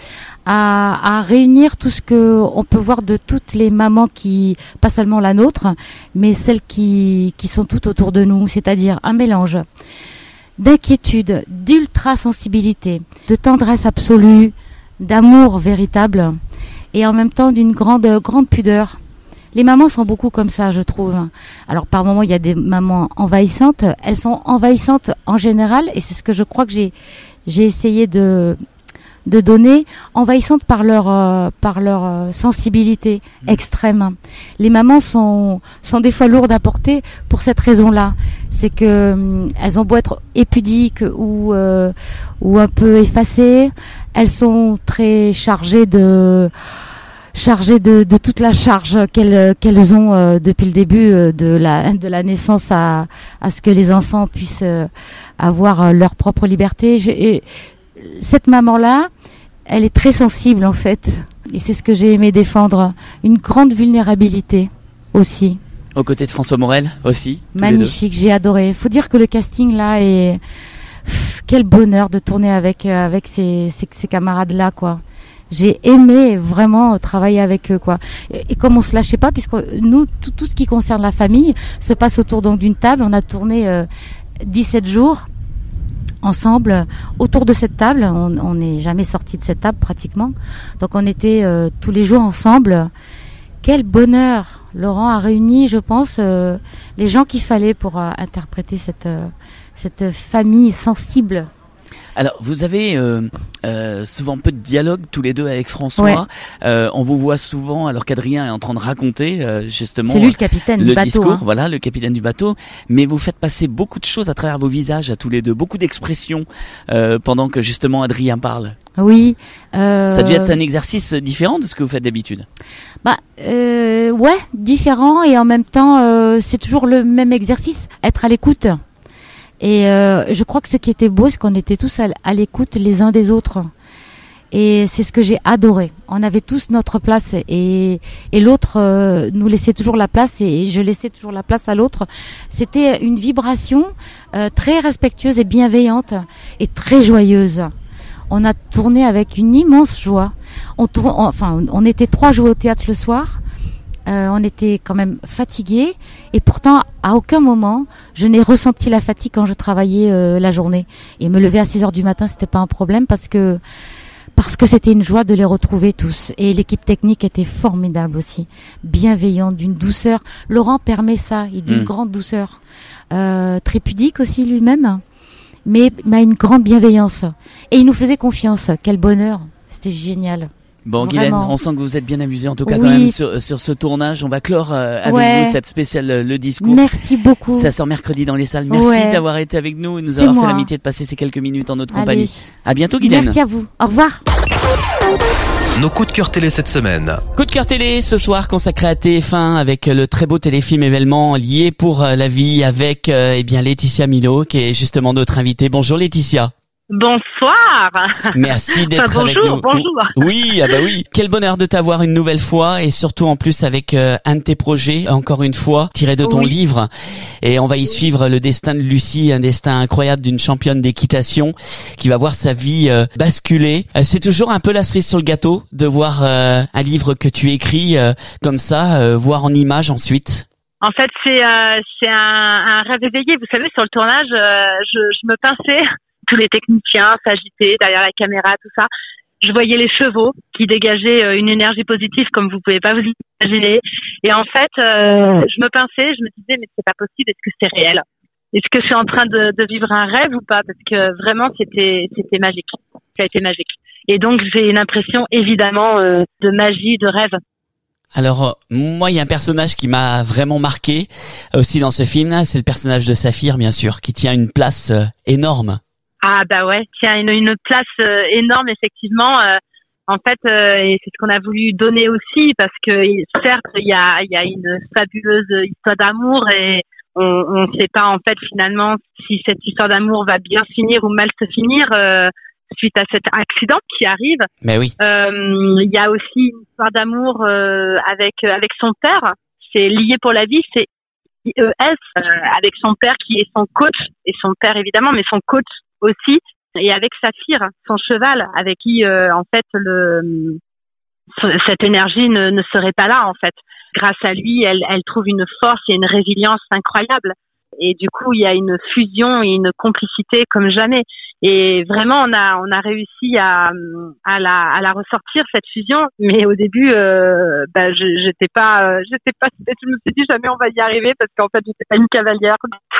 à, à réunir tout ce que on peut voir de toutes les mamans qui, pas seulement la nôtre, mais celles qui, qui sont toutes autour de nous, c'est-à-dire un mélange d'inquiétude, d'ultra-sensibilité, de tendresse absolue, d'amour véritable, et en même temps d'une grande, grande pudeur. Les mamans sont beaucoup comme ça, je trouve. Alors par moments, il y a des mamans envahissantes. Elles sont envahissantes en général, et c'est ce que je crois que j'ai j'ai essayé de de donner, envahissantes par leur euh, par leur euh, sensibilité extrême. Les mamans sont sont des fois lourdes à porter pour cette raison-là. C'est que hum, elles ont beau être épudiques ou euh, ou un peu effacées, elles sont très chargées de chargées de, de toute la charge qu'elles qu'elles ont euh, depuis le début euh, de la de la naissance à à ce que les enfants puissent euh, avoir euh, leur propre liberté. Je, et cette maman-là, elle est très sensible en fait, et c'est ce que j'ai aimé défendre, une grande vulnérabilité aussi. Aux côtés de François Morel aussi. tous les deux. Magnifique, j'ai adoré. Faut dire que le casting là est Pff, quel bonheur de tourner avec euh, avec ces ces, ces camarades là quoi. J'ai aimé vraiment travailler avec eux quoi. Et, et comme on se lâchait pas, puisque nous tout, tout ce qui concerne la famille se passe autour donc d'une table. On a tourné euh, dix-sept jours ensemble autour de cette table. On on n'est jamais sorti de cette table pratiquement. Donc on était euh, tous les jours ensemble. Quel bonheur! Laurent a réuni, je pense, euh, les gens qu'il fallait pour euh, interpréter cette euh, cette famille sensible. Alors, vous avez euh, euh, souvent peu de dialogue tous les deux avec François. Ouais. Euh, on vous voit souvent alors qu'Adrien est en train de raconter euh, justement. C'est lui le capitaine le du bateau, discours, hein. voilà, le capitaine du bateau. Mais vous faites passer beaucoup de choses à travers vos visages à tous les deux, beaucoup d'expressions euh, pendant que justement Adrien parle. Oui. Euh... Ça devait être un exercice différent de ce que vous faites d'habitude. Bah euh, ouais, différent et en même temps euh, c'est toujours le même exercice, être à l'écoute. Et euh, je crois que ce qui était beau, c'est qu'on était tous à, à l'écoute les uns des autres. Et c'est ce que j'ai adoré. On avait tous notre place et, et l'autre euh, nous laissait toujours la place et je laissais toujours la place à l'autre. C'était une vibration euh, très respectueuse et bienveillante et très joyeuse. On a tourné avec une immense joie. On tourne, enfin, on était trois joués au théâtre le soir. Euh, on était quand même fatigués et pourtant à aucun moment je n'ai ressenti la fatigue quand je travaillais euh, la journée. Et me lever à six heures du matin, c'était pas un problème parce que parce que c'était une joie de les retrouver tous. Et l'équipe technique était formidable aussi, bienveillante, d'une douceur. Laurent permet ça, il d'une Mmh. grande douceur, euh, très pudique aussi lui-même, mais, mais une grande bienveillance. Et il nous faisait confiance. Quel bonheur, c'était génial. Bon, Vraiment. Guylaine, on sent que vous êtes bien amusée en tout cas Oui. quand même sur, sur ce tournage. On va clore euh, avec Ouais. vous cette spéciale euh, Le Discours. Merci beaucoup. Ça sort mercredi dans les salles. Merci Ouais. d'avoir été avec nous et nous C'est avoir moi. fait l'amitié de passer ces quelques minutes en notre Allez. compagnie. À bientôt, Guylaine. Merci à vous. Au revoir. Nos coups de cœur télé cette semaine. Coup de cœur télé ce soir consacré à T F un avec le très beau téléfilm événement lié pour euh, la vie avec euh, eh bien Laetitia Milot qui est justement notre invitée. Bonjour Laetitia. Bonsoir. bonsoir. Merci d'être Bonjour, avec nous. bonjour. Oui, ah bah oui. Quel bonheur de t'avoir une nouvelle fois et surtout en plus avec euh, un de tes projets, encore une fois, tiré de ton Oui. livre. Et on va y suivre le destin de Lucie, un destin incroyable d'une championne d'équitation qui va voir sa vie euh, basculer. Euh, c'est toujours un peu la cerise sur le gâteau de voir euh, un livre que tu écris euh, comme ça, euh, voir en images ensuite. En fait, c'est euh, c'est un, un rêve éveillé. Vous savez, sur le tournage, euh, je, je me pinçais. Tous les techniciens s'agitaient derrière la caméra, tout ça. Je voyais les chevaux qui dégageaient euh, une énergie positive comme vous pouvez pas vous imaginer. Et en fait, euh, je me pinçais, je me disais mais c'est pas possible. Est-ce que c'est réel? Est-ce que je suis en train de, de vivre un rêve ou pas? Parce que vraiment, c'était c'était magique. Ça a été magique. Et donc, j'ai une impression évidemment euh, de magie, de rêve. Alors, euh, moi, il y a un personnage qui m'a vraiment marqué euh, aussi dans ce film, c'est le personnage de Saphir, bien sûr, qui tient une place euh, énorme. Ah bah ouais, tiens, une, une place euh, énorme, effectivement. Euh, en fait, euh, et c'est ce qu'on a voulu donner aussi, parce que certes, il y a, il y a une fabuleuse histoire d'amour et on ne sait pas en fait finalement si cette histoire d'amour va bien finir ou mal se finir euh, suite à cet accident qui arrive. Mais oui. Euh, il y a aussi une histoire d'amour euh, avec avec son père. C'est lié pour la vie, c'est I E S euh, avec son père qui est son coach et son père évidemment, mais son coach aussi, et avec Saphir, son cheval, avec qui euh, en fait le cette énergie ne, ne serait pas là en fait. Grâce à lui, elle, elle trouve une force et une résilience incroyable. Et du coup, il y a une fusion et une complicité comme jamais. Et vraiment, on a on a réussi à à la à la ressortir cette fusion. Mais au début, euh, bah, je j'étais pas euh, j'étais pas je me suis dit jamais on va y arriver parce qu'en fait j'étais pas une cavalière.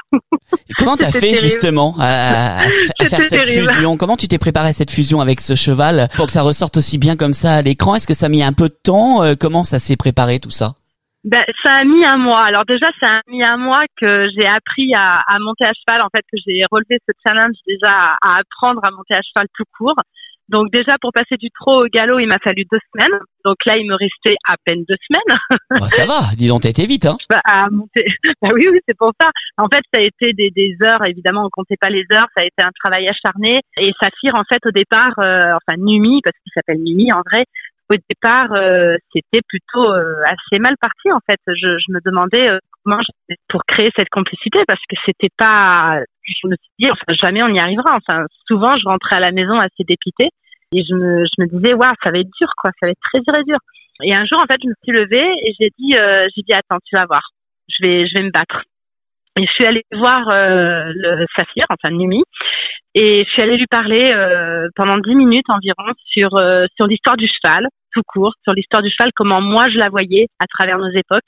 Et comment t'as fait terrible. justement à, à, à faire cette terrible. fusion? Comment tu t'es préparé à cette fusion avec ce cheval pour que ça ressorte aussi bien comme ça à l'écran? Est-ce que ça a mis un peu de temps? Comment ça s'est préparé tout ça? Ben, ça a mis un mois. Alors déjà, ça a mis un mois que j'ai appris à, à monter à cheval. En fait, que j'ai relevé ce challenge déjà à, à apprendre à monter à cheval tout court. Donc déjà, pour passer du trot au galop, il m'a fallu deux semaines. Donc là, il me restait à peine deux semaines. Oh, ça va, dis donc, t'as été vite, hein? Bah, à monter. Bah oui, oui, c'est pour ça. En fait, ça a été des, des heures. Évidemment, on comptait pas les heures. Ça a été un travail acharné. Et Saphir, en fait, au départ, euh, enfin Numi, parce qu'il s'appelle Numi en vrai. Au départ, euh, c'était plutôt euh, assez mal parti en fait. Je, je me demandais euh, comment je faisais pour créer cette complicité parce que c'était pas. Je me suis dit enfin jamais on y arrivera. Enfin souvent je rentrais à la maison assez dépitée et je me je me disais waouh ça va être dur quoi, ça va être très dur et dur. Et un jour en fait je me suis levée et j'ai dit euh, j'ai dit attends tu vas voir, je vais je vais me battre. Et je suis allée voir euh, le Saphir, enfin Numi, et je suis allée lui parler euh, pendant dix minutes environ sur euh, sur l'histoire du cheval, tout court, sur l'histoire du cheval, comment moi je la voyais à travers nos époques,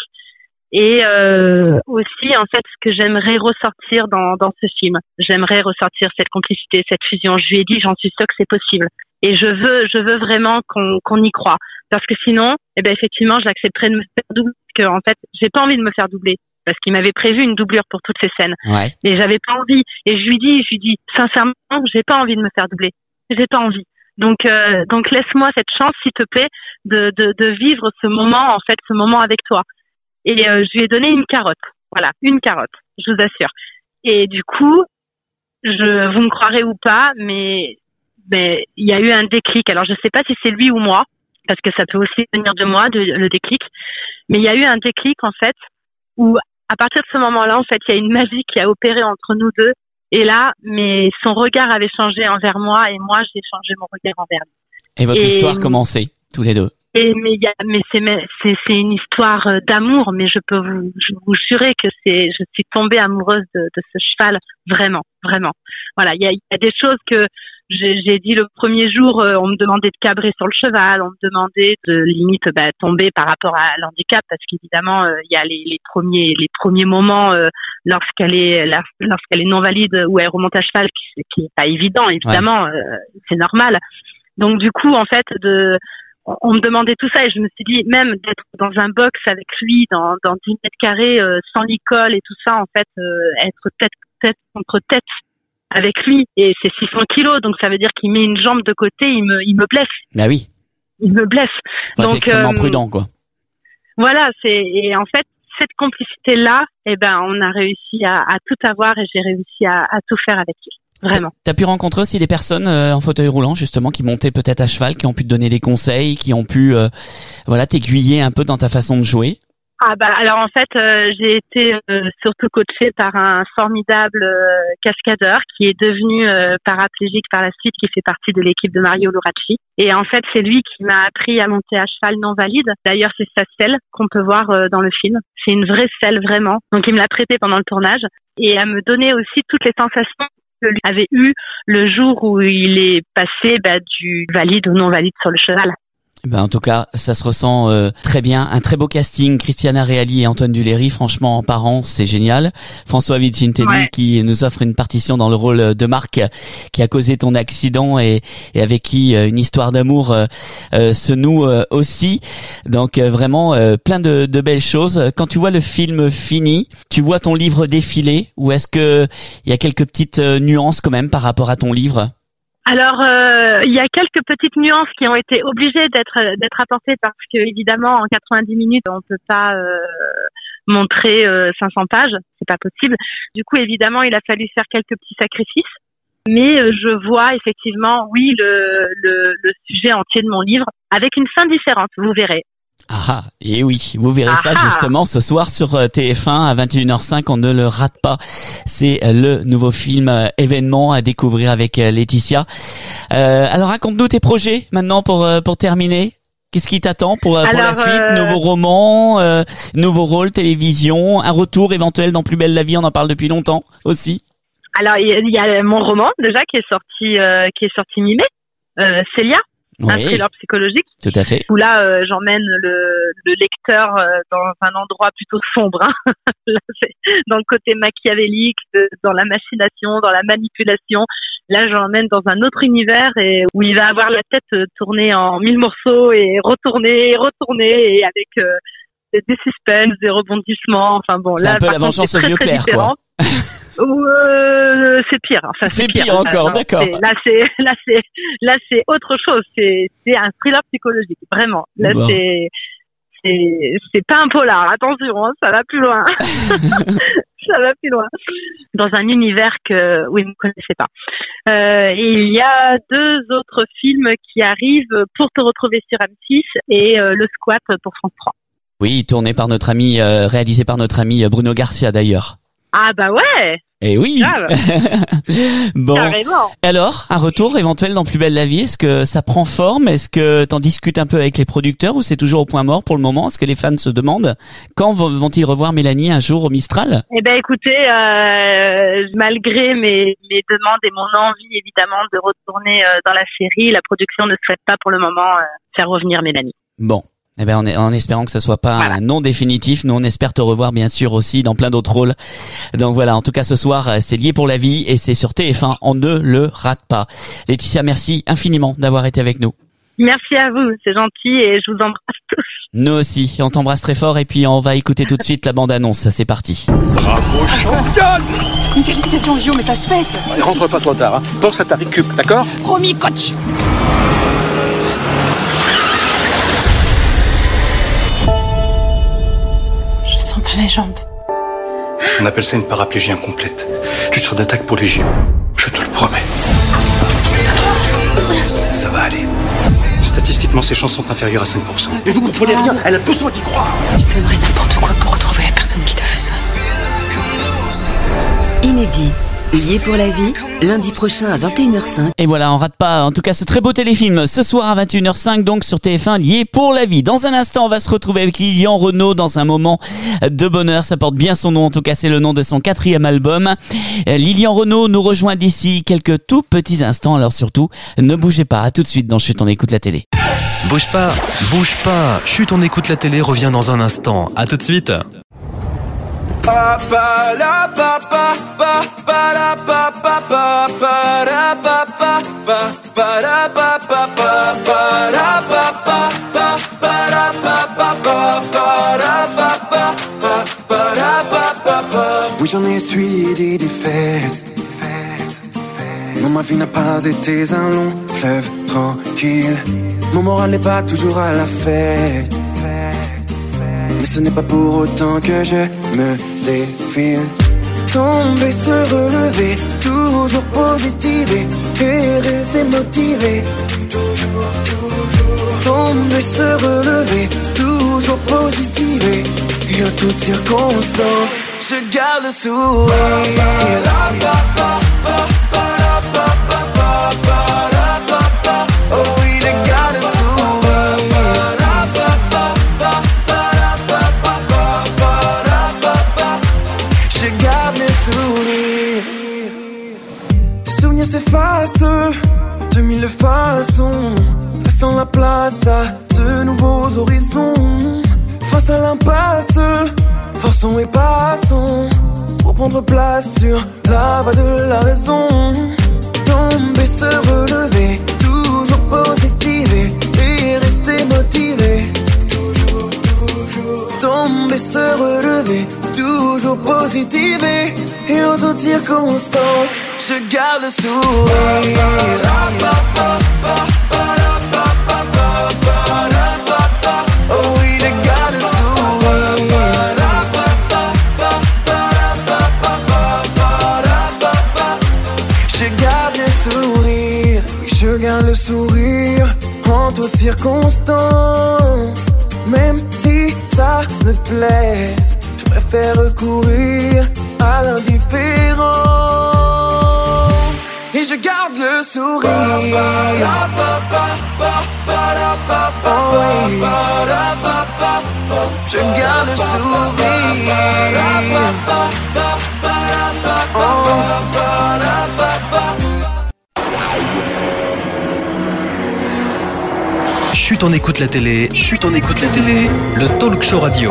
et euh, aussi en fait ce que j'aimerais ressortir dans dans ce film. J'aimerais ressortir cette complicité, cette fusion. Je lui ai dit j'en suis sûre que c'est possible, et je veux je veux vraiment qu'on qu'on y croit, parce que sinon, eh ben effectivement, j'accepterais de me faire doubler, parce que en fait, j'ai pas envie de me faire doubler. Parce qu'il m'avait prévu une doublure pour toutes ces scènes. Ouais. Et j'avais pas envie. Et je lui dis, je lui dis, sincèrement, j'ai pas envie de me faire doubler. J'ai pas envie. Donc, euh, donc laisse-moi cette chance, s'il te plaît, de, de, de vivre ce moment, en fait, ce moment avec toi. Et euh, je lui ai donné une carotte. Voilà, une carotte, je vous assure. Et du coup, je, vous me croirez ou pas, mais, mais il y a eu un déclic. Alors, je sais pas si c'est lui ou moi, parce que ça peut aussi venir de moi, de, le déclic. Mais il y a eu un déclic, en fait, où à partir de ce moment-là, en fait, il y a une magie qui a opéré entre nous deux. Et là, mais son regard avait changé envers moi et moi, j'ai changé mon regard envers lui. Et votre et, histoire commençait, tous les deux. Et mais il y a, mais c'est, c'est, c'est une histoire d'amour. Mais je peux vous, je vous jurer que c'est, je suis tombée amoureuse de, de ce cheval, vraiment, vraiment. Voilà, il y a, il y a des choses que j'ai, j'ai dit le premier jour, euh, on me demandait de cabrer sur le cheval, on me demandait de limite bah, tomber par rapport à l'handicap, parce qu'évidemment euh, il y a les, les premiers les premiers moments euh, lorsqu'elle est la, lorsqu'elle est non valide ou elle remonte à cheval, qui, qui est pas évident évidemment, ouais. euh, c'est normal. Donc du coup en fait de on me demandait tout ça et je me suis dit même d'être dans un box avec lui dans dans dix mètres carrés euh, sans l'école et tout ça en fait euh, être tête tête contre tête avec lui, et c'est six cents kilos, donc ça veut dire qu'il met une jambe de côté, il me, il me blesse. Bah oui. Il me blesse. Faut donc, être extrêmement euh, prudent, quoi. Voilà, c'est, et en fait, cette complicité-là, eh ben, on a réussi à, à tout avoir et j'ai réussi à, à tout faire avec lui. Vraiment. T'as pu rencontrer aussi des personnes euh, en fauteuil roulant justement qui montaient peut-être à cheval, qui ont pu te donner des conseils, qui ont pu euh, voilà t'aiguiller un peu dans ta façon de jouer. Ah bah alors en fait euh, j'ai été euh, surtout coachée par un formidable euh, cascadeur qui est devenu euh, paraplégique par la suite, qui fait partie de l'équipe de Mario Luracci. Et en fait c'est lui qui m'a appris à monter à cheval non valide. D'ailleurs c'est sa selle qu'on peut voir euh, dans le film. C'est une vraie selle vraiment. Donc il me l'a prêtée pendant le tournage et à me donner aussi toutes les sensations que lui avait eu le jour où il est passé bah, du valide au non valide sur le cheval. Ben en tout cas, ça se ressent euh, très bien. Un très beau casting. Christiana Reali et Antoine Duléry, franchement, en parents, c'est génial. François Vicintelli ouais. qui nous offre une partition dans le rôle de Marc, qui a causé ton accident et, et avec qui euh, une histoire d'amour euh, euh, se noue euh, aussi. Donc euh, vraiment euh, plein de, de belles choses. Quand tu vois le film fini, tu vois ton livre défiler, ou est-ce que il y a quelques petites euh, nuances quand même par rapport à ton livre? Alors, euh, il y a quelques petites nuances qui ont été obligées d'être d'être apportées parce que évidemment en quatre-vingt-dix minutes on peut pas euh, montrer euh, cinq cents pages, c'est pas possible. Du coup, évidemment, il a fallu faire quelques petits sacrifices. Mais euh, je vois effectivement, oui, le, le le sujet entier de mon livre avec une fin différente. Vous verrez. Ah, et oui, vous verrez ah, ça justement ce soir sur T F un à vingt et une heures cinq, on ne le rate pas. C'est le nouveau film euh, événement à découvrir avec euh, Laetitia. Euh, alors raconte-nous tes projets maintenant pour euh, pour terminer. Qu'est-ce qui t'attend pour, pour la suite? euh... Nouveau roman, euh, nouveau rôle, télévision, un retour éventuel dans Plus belle la vie, on en parle depuis longtemps aussi. Alors il y, y a mon roman déjà qui est sorti euh, qui est sorti mi-mai, euh, Célia. Oui. Un thriller psychologique. Tout à fait. Où là, euh, j'emmène le, le lecteur euh, dans un endroit plutôt sombre. Hein. Là, c'est dans le côté machiavélique, de, dans la machination, dans la manipulation. Là, j'emmène dans un autre univers et où il va avoir la tête tournée en mille morceaux et retourner, et retourner, et avec euh, des suspens, des rebondissements. Enfin bon, c'est là, un peu la vengeance aux yeux clairs, quoi. Euh, c'est pire. Enfin, c'est, c'est pire, pire encore, non, d'accord. C'est, là, c'est là, c'est là, c'est autre chose. C'est c'est un thriller psychologique, vraiment. Là, bon. c'est c'est c'est pas un polar. Attention, hein, ça va plus loin. Ça va plus loin. Dans un univers que oui, vous ne connaissez pas. Euh, et il y a deux autres films qui arrivent pour te retrouver sur M six et euh, Le Squat pour France trois. Oui, tourné par notre ami, euh, réalisé par notre ami Bruno Garcia d'ailleurs. Ah bah ouais. Eh oui. Bon. Carrément. Alors, un retour éventuel dans Plus belle la vie, est-ce que ça prend forme? Est-ce que t'en discutes un peu avec les producteurs ou c'est toujours au point mort pour le moment? Est-ce que les fans se demandent quand vont-ils revoir Mélanie un jour au Mistral? Eh ben écoutez, euh, malgré mes, mes demandes et mon envie évidemment de retourner euh, dans la série, la production ne souhaite pas pour le moment euh, faire revenir Mélanie. Bon. Eh ben, en, en espérant que ça soit pas voilà. un non définitif, nous on espère te revoir bien sûr aussi dans plein d'autres rôles. Donc voilà, en tout cas ce soir c'est Lié pour la vie et c'est sur T F un, on ne le rate pas. Laetitia, merci infiniment d'avoir été avec nous. Merci à vous, c'est gentil et je vous embrasse tous. Nous aussi, on t'embrasse très fort et puis on va écouter tout de suite la bande-annonce, c'est parti. Bravo championne! Une qualification J O, mais ça se fait. Ouais, rentre pas trop tard, hein. Pense à ta récup, d'accord? Promis, coach. Pas mes jambes. On appelle ça une paraplégie incomplète. Tu seras d'attaque pour les J O. Je te le promets. Ça va aller. Statistiquement, ses chances sont inférieures à cinq pour cent. Mais vous comprenez rien, elle a besoin d'y croire. Je donnerais n'importe quoi pour retrouver la personne qui t'a fait ça. Inédit. Lié pour la vie, lundi prochain à vingt et une heures cinq. Et voilà, on rate pas en tout cas ce très beau téléfilm ce soir à vingt et une heures cinq donc sur T F un, Lié pour la vie. Dans un instant, on va se retrouver avec Lilian Renaud dans un moment de bonheur, ça porte bien son nom, en tout cas c'est le nom de son quatrième album. Lilian Renaud nous rejoint d'ici quelques tout petits instants, alors surtout ne bougez pas, à tout de suite dans Chut on écoute la télé. Bouge pas, bouge pas, Chut on écoute la télé revient dans un instant, à tout de suite. Pa pa la pa pa pa pa la pa pa pa pa la pa pa pa pa la pa pa pa pa la pa pa pa pa la pa pa pa pa la pa pa pa pa la pa pa pa. Oui, j'en ai essuyé des défaites. Non, ma vie n'a pas été un long fleuve tranquille. Mon moral n'est pas toujours à la fête. Mais ce n'est pas pour autant que je me défile. Tomber, se relever, toujours positiver et rester motivé. Toujours, toujours. Tomber, se relever, toujours positiver. Et en toutes circonstances, je garde le sourire. Oh oui, je garde le sourire. Je garde le sourire. Les souvenirs s'effacent de mille façons, laissant la place à de nouveaux horizons. Face à l'impasse, forçons et passons pour prendre place sur la voie de la raison. Tomber, se relever, toujours positiver et rester motivé. Toujours, toujours. Tomber, se relever, toujours positiver et en toutes circonstances, je garde le sourire. Oh oui, je garde le sourire. Je garde le sourire. Oui, je garde le sourire en toutes circonstances. Même si ça me blesse, je préfère recourir à l'indifférence. Et je garde le sourire. Oh oui. Je garde le sourire. Oh. Chut, on écoute la télé. Chut, on écoute la télé. Le talk show radio.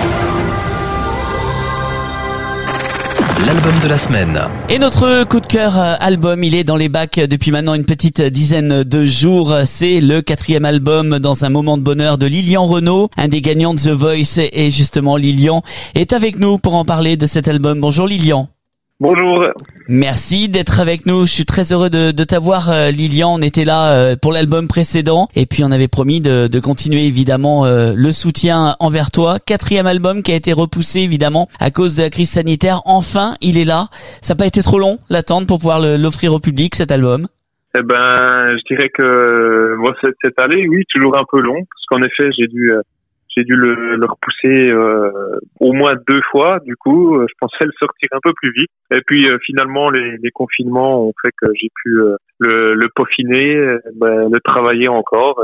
L'album de la semaine. Et notre coup de cœur euh, album, il est dans les bacs depuis maintenant une petite dizaine de jours. C'est le quatrième album dans un moment de bonheur de Lilian Renaud, un des gagnants de The Voice. Et justement, Lilian est avec nous pour en parler de cet album. Bonjour Lilian. Bonjour. Merci d'être avec nous. Je suis très heureux de, de t'avoir, euh, Lilian. On était là euh, pour l'album précédent et puis on avait promis de, de continuer évidemment euh, le soutien envers toi. Quatrième album qui a été repoussé évidemment à cause de la crise sanitaire. Enfin, il est là. Ça n'a pas été trop long l'attente pour pouvoir le, l'offrir au public, cet album. Eh ben, je dirais que moi cette, cette année, oui, toujours un peu long parce qu'en effet, j'ai dû euh, j'ai dû le, le repousser euh, au moins deux fois. Du coup, je pensais le sortir un peu plus vite. Et puis euh, finalement, les, les confinements ont fait que j'ai pu euh, le, le peaufiner, euh, ben, le travailler encore.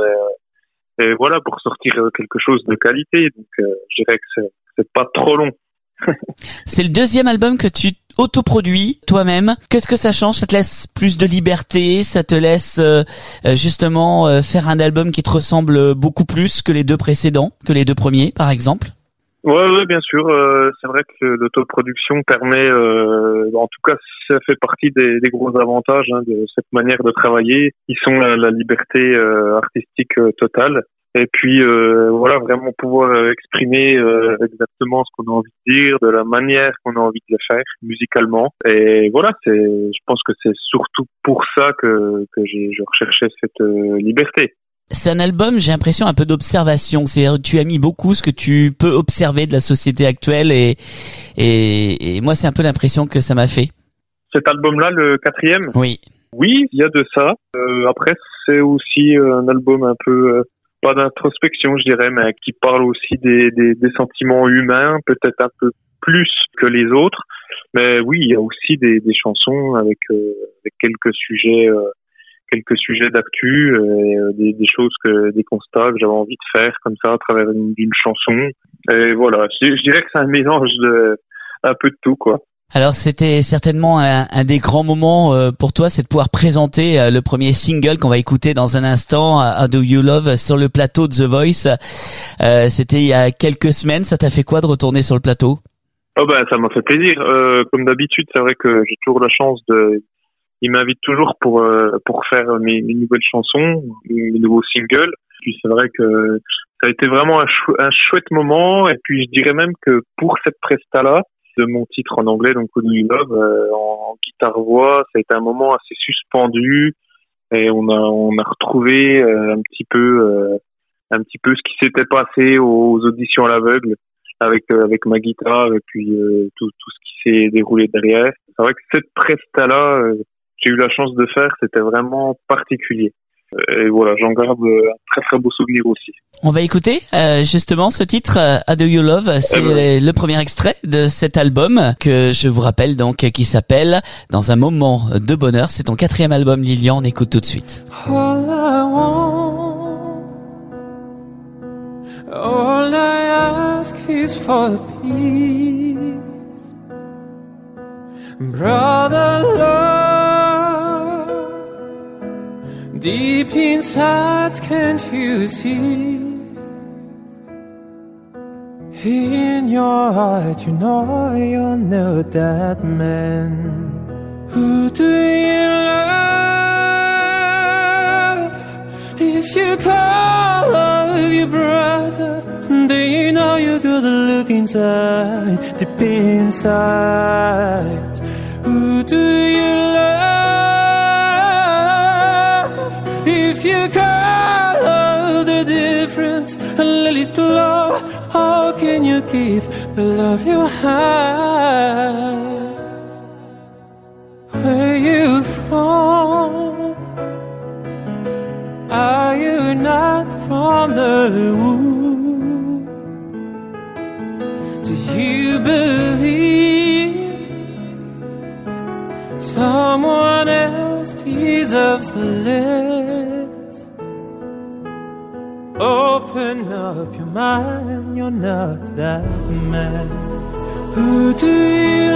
Et, et voilà, pour sortir quelque chose de qualité. Donc, euh, je dirais que c'est, c'est pas trop long. C'est le deuxième album que tu autoproduis toi-même. Qu'est-ce que ça change? Ça te laisse plus de liberté? Ça te laisse euh, justement euh, faire un album qui te ressemble beaucoup plus que les deux précédents, que les deux premiers, par exemple? Ouais, ouais, bien sûr. Euh, c'est vrai que l'autoproduction permet, euh, en tout cas, ça fait partie des, des gros avantages hein, de cette manière de travailler. Ils sont la, la liberté euh, artistique euh, totale. Et puis euh, voilà, vraiment pouvoir euh, exprimer euh, exactement ce qu'on a envie de dire, de la manière qu'on a envie de le faire musicalement. Et voilà, c'est, je pense que c'est surtout pour ça que que j'ai, je recherchais cette euh, liberté. C'est un album, j'ai l'impression, un peu d'observation. C'est-à-dire, tu as mis beaucoup ce que tu peux observer de la société actuelle et et, et moi, c'est un peu l'impression que ça m'a fait. Cet album-là, le quatrième. Oui. Oui, il y a de ça. Euh, après, c'est aussi un album un peu euh, pas d'introspection, je dirais, mais qui parle aussi des, des, des sentiments humains, peut-être un peu plus que les autres. Mais oui, il y a aussi des, des chansons avec, euh, avec quelques sujets, euh, quelques sujets d'actu, euh, des, des choses que, des constats que j'avais envie de faire comme ça à travers une, une chanson. Et voilà, je, je dirais que c'est un mélange de un peu de tout, quoi. Alors c'était certainement un, un des grands moments euh, pour toi, c'est de pouvoir présenter euh, le premier single qu'on va écouter dans un instant, How Do You Love, sur le plateau de The Voice. Euh, c'était il y a quelques semaines. Ça t'a fait quoi de retourner sur le plateau? Oh ben ça m'a fait plaisir. Euh, comme d'habitude, c'est vrai que j'ai toujours la chance de. Il m'invite toujours pour euh, pour faire mes, mes nouvelles chansons, mes nouveaux singles. Puis c'est vrai que ça a été vraiment un, chou- un chouette moment. Et puis je dirais même que pour cette presta-là, de mon titre en anglais, donc How Do You Love, euh, en guitare-voix, ça a été un moment assez suspendu et on a on a retrouvé euh, un petit peu euh, un petit peu ce qui s'était passé aux auditions à l'aveugle avec euh, avec ma guitare et puis euh, tout tout ce qui s'est déroulé derrière. C'est vrai que cette presta-là, euh, j'ai eu la chance de faire, c'était vraiment particulier. Et voilà, j'en garde un très très beau souvenir aussi. On va écouter euh, justement ce titre, euh, How Do You Love. C'est eh ben. le premier extrait de cet album que je vous rappelle donc, qui s'appelle Dans un moment de bonheur. C'est ton quatrième album, Lilian. On écoute tout de suite. All I want, all I ask is for peace, brother love. Deep inside, can't you see? In your heart, you know you're not that man. Who do you love? If you call love your brother, then you know you gotta look inside, deep inside. Who do you love? If you call the difference and let it glow, how can you give the love you have? Where you from? Are you not from the womb? Do you believe someone else deserves less? Open up your mind, you're not that man. Who do you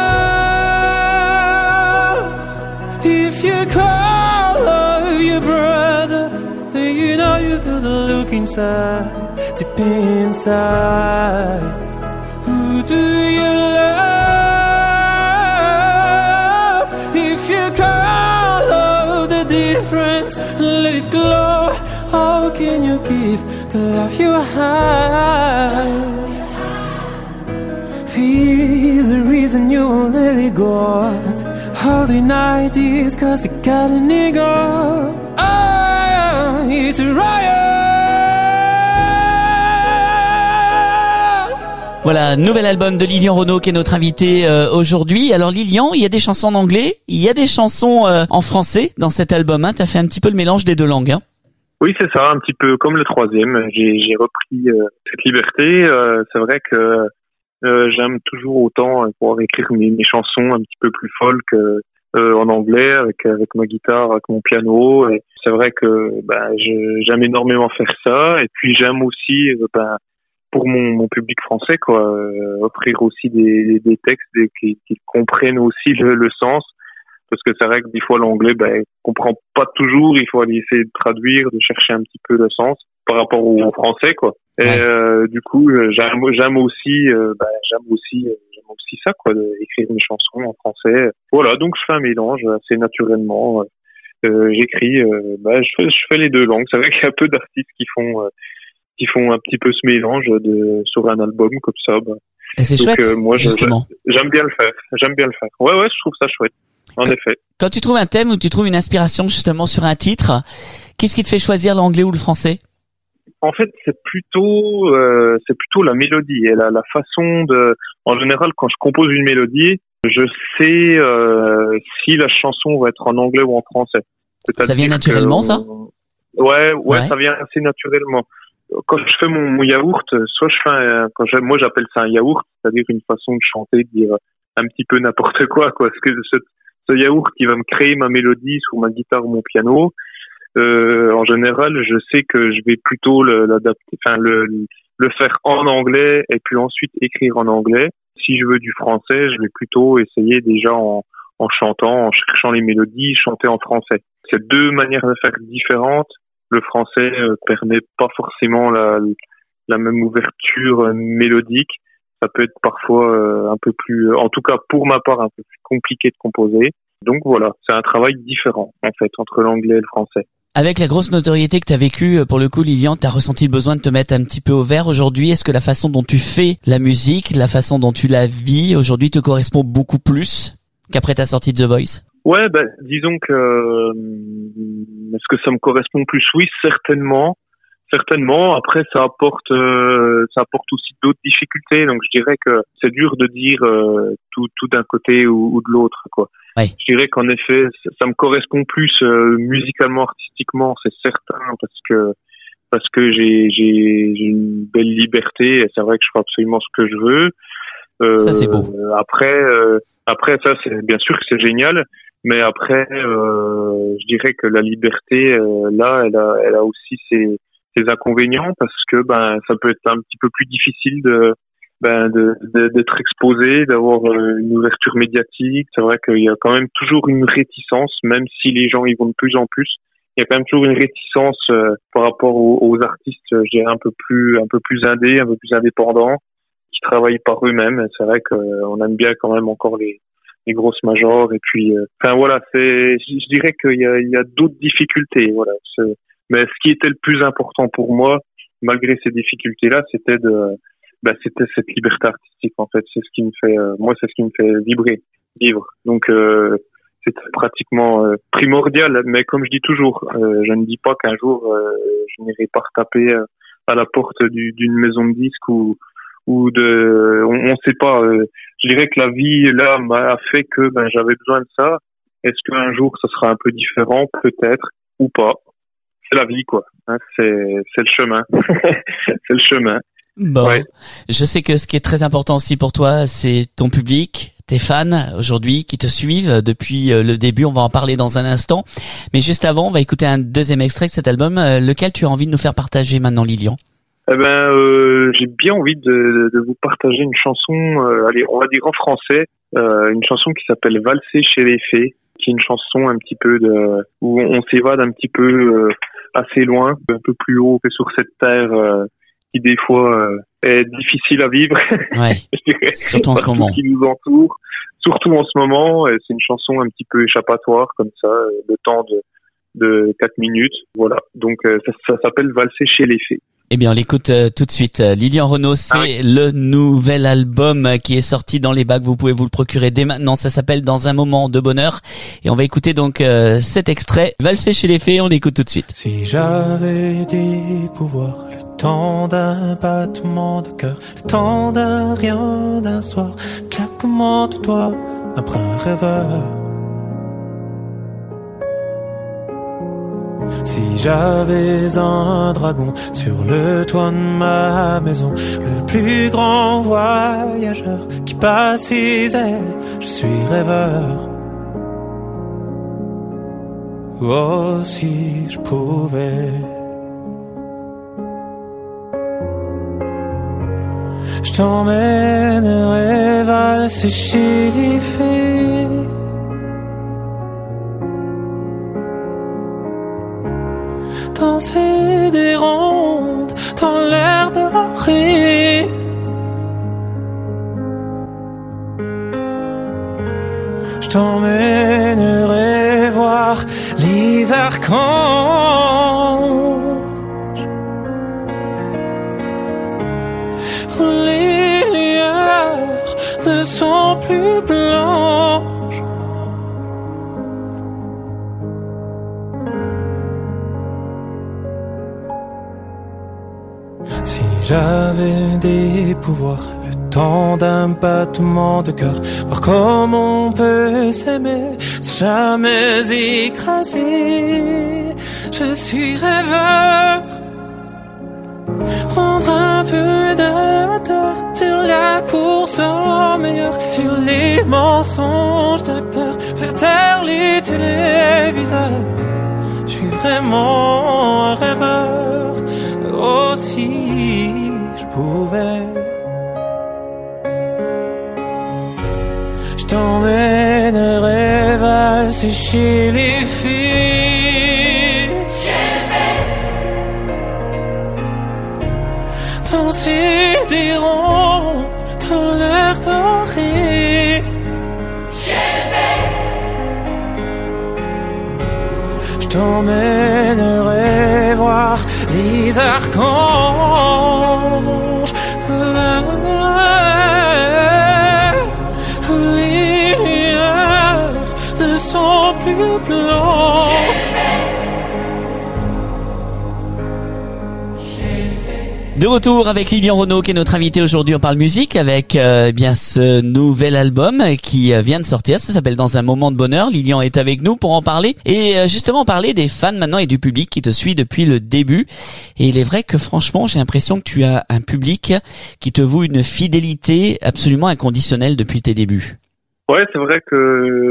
love? If you call love your brother, then you know you gotta look inside, deep inside. Who do you love? If you call love the difference, let it glow. How can you give the love you have? Fear is the reason you won't let it go. Holding ideas cause you got an ego. Oh, it's a riot. Voilà, nouvel album de Lilian Renaud qui est notre invité euh, aujourd'hui. Alors Lilian, il y a des chansons en anglais, il y a des chansons euh, en français dans cet album. Hein. Tu as fait un petit peu le mélange des deux langues. Hein. Oui, c'est ça, un petit peu comme le troisième. J'ai, j'ai repris euh, cette liberté. Euh, c'est vrai que euh, j'aime toujours autant pouvoir écrire mes, mes chansons un petit peu plus folk euh, en anglais, avec avec ma guitare, avec mon piano. Et c'est vrai que ben, je, j'aime énormément faire ça. Et puis j'aime aussi, euh, ben, pour mon, mon public français, quoi, euh, offrir aussi des, des textes des, qui, qui comprennent aussi le, le sens. Parce que c'est vrai que des fois l'anglais, ben, comprend pas toujours. Il faut aller essayer de traduire, de chercher un petit peu le sens par rapport au français, quoi. Et ouais. euh, du coup, j'aime, j'aime aussi, euh, ben, j'aime aussi, j'aime aussi ça, quoi, d'écrire mes chansons en français. Voilà, donc je fais un mélange assez naturellement. Euh, j'écris, euh, ben, je fais, je fais les deux langues. C'est vrai qu'il y a peu d'artistes qui font, euh, qui font un petit peu ce mélange de sur un album comme ça. Ben. Et c'est donc, chouette, euh, moi, justement. Je, j'aime bien le faire. J'aime bien le faire. Ouais, ouais, je trouve ça chouette. En quand, effet. Quand tu trouves un thème ou tu trouves une inspiration justement sur un titre, qu'est-ce qui te fait choisir l'anglais ou le français? En fait, c'est plutôt, euh, c'est plutôt la mélodie et la, la façon de. En général, quand je compose une mélodie, je sais euh, si la chanson va être en anglais ou en français. C'est-à-dire ça vient naturellement, que, ça? Ouais, ouais, ouais, ça vient assez naturellement. Quand je fais mon, mon yaourt, soit je fais, un, quand je, moi j'appelle ça un yaourt, c'est-à-dire une façon de chanter, de dire un petit peu n'importe quoi, quoi. Parce que ce, ce yaourt qui va me créer ma mélodie sur ma guitare ou mon piano, euh, en général, je sais que je vais plutôt le, l'adapter, enfin le, le faire en anglais et puis ensuite écrire en anglais. Si je veux du français, je vais plutôt essayer déjà en, en chantant, en cherchant les mélodies, chanter en français. C'est deux manières de faire différentes. Le français euh, permet pas forcément la, la même ouverture euh, mélodique. Ça peut être parfois euh, un peu plus, en tout cas pour ma part, un peu plus compliqué de composer. Donc voilà, c'est un travail différent en fait entre l'anglais et le français. Avec la grosse notoriété que tu as vécue, pour le coup, Lilian, tu as ressenti le besoin de te mettre un petit peu au vert aujourd'hui. Est-ce que la façon dont tu fais la musique, la façon dont tu la vis aujourd'hui te correspond beaucoup plus qu'après ta sortie de The Voice? Ouais, ben, disons que euh, est-ce que ça me correspond plus? Oui, certainement. certainement. Après, ça apporte, euh, ça apporte aussi d'autres difficultés. Donc, je dirais que c'est dur de dire euh, tout, tout d'un côté ou, ou de l'autre, quoi. Oui. Je dirais qu'en effet, ça, ça me correspond plus euh, musicalement, artistiquement, c'est certain, parce que parce que j'ai, j'ai, j'ai une belle liberté. Et c'est vrai que je fais absolument ce que je veux. Euh, ça, c'est beau. Après, euh, après ça, c'est bien sûr que c'est génial. Mais après, euh, je dirais que la liberté, euh, là, elle a, elle a aussi ses, ses inconvénients parce que ben, ça peut être un petit peu plus difficile de, ben, de, de d'être exposé, d'avoir une ouverture médiatique. C'est vrai qu'il y a quand même toujours une réticence, même si les gens y vont de plus en plus. Il y a quand même toujours une réticence euh, par rapport aux, aux artistes, je dirais un peu plus, un peu plus indés, un peu plus indépendants, qui travaillent par eux-mêmes. C'est vrai qu'on aime bien quand même encore les les grosses majors et puis euh, enfin voilà, c'est je dirais qu'il y a il y a d'autres difficultés, voilà. C'est, mais ce qui était le plus important pour moi malgré ces difficultés là, c'était de bah c'était cette liberté artistique en fait, c'est ce qui me fait euh, moi c'est ce qui me fait vibrer, vivre. Donc euh, c'était pratiquement euh, primordial, mais comme je dis toujours, euh, je ne dis pas qu'un jour euh, je n'irai pas retaper euh, à la porte du, d'une maison de disques ou ou de, on, on sait pas. Euh, je dirais que la vie là m'a fait que ben j'avais besoin de ça. Est-ce qu'un jour ça sera un peu différent, peut-être ou pas. C'est la vie quoi. Hein, c'est c'est le chemin. C'est le chemin. Bon, ouais. Je sais que ce qui est très important aussi pour toi, c'est ton public, tes fans aujourd'hui qui te suivent depuis le début. On va en parler dans un instant. Mais juste avant, on va écouter un deuxième extrait de cet album. Lequel tu as envie de nous faire partager maintenant, Lilian? Eh ben, euh, j'ai bien envie de, de vous partager une chanson, euh, allez, on va dire en français, euh, une chanson qui s'appelle Valser chez les fées, qui est une chanson un petit peu de, où on, on s'évade un petit peu euh, assez loin, un peu plus haut que sur cette terre euh, qui des fois euh, est difficile à vivre. Ouais. Surtout en ce moment. Qui nous entoure, surtout en ce moment. C'est une chanson un petit peu échappatoire comme ça, le temps de de quatre minutes, voilà. Donc euh, ça, ça s'appelle Valser chez les fées. Eh bien, on l'écoute euh, tout de suite. Lilian Renaud, c'est ah oui. le nouvel album qui est sorti dans les bacs. Vous pouvez vous le procurer dès maintenant. Ça s'appelle Dans un moment de bonheur. Et on va écouter donc euh, cet extrait. Valser chez les fées, on l'écoute tout de suite. Si j'avais des pouvoirs, le temps d'un battement de cœur, le temps d'un rien d'un soir, claquement de doigts, après un rêveur. Si j'avais un dragon sur le toit de ma maison, le plus grand voyageur qui passe ses ailes, je suis rêveur. Oh, si je pouvais, je t'emmènerais valser chez les fées. Danser des rondes dans l'air doré. Je t'emmènerai voir les archanges. Les lueurs ne sont plus blanches. Si j'avais des pouvoirs, le temps d'un battement de cœur, voir comment on peut s'aimer sans jamais écraser. Je suis rêveur. Prendre un peu de hauteur sur la course au meilleur, sur les mensonges d'acteurs, faire taire les téléviseurs. Je suis vraiment un rêveur. Oh, si je pouvais, je t'emmènerais valser chez les filles. Danser des rondes dans l'air doré. Je t'emmènerai voir les archanges. Les lueurs ne sont plus blanches. De retour avec Lilian Renaud qui est notre invité aujourd'hui. On parle musique avec euh, eh bien ce nouvel album qui euh, vient de sortir. Ça s'appelle Dans un moment de bonheur. Lilian est avec nous pour en parler et euh, justement parler des fans maintenant et du public qui te suit depuis le début. Et il est vrai que franchement, j'ai l'impression que tu as un public qui te voue une fidélité absolument inconditionnelle depuis tes débuts. Ouais, c'est vrai que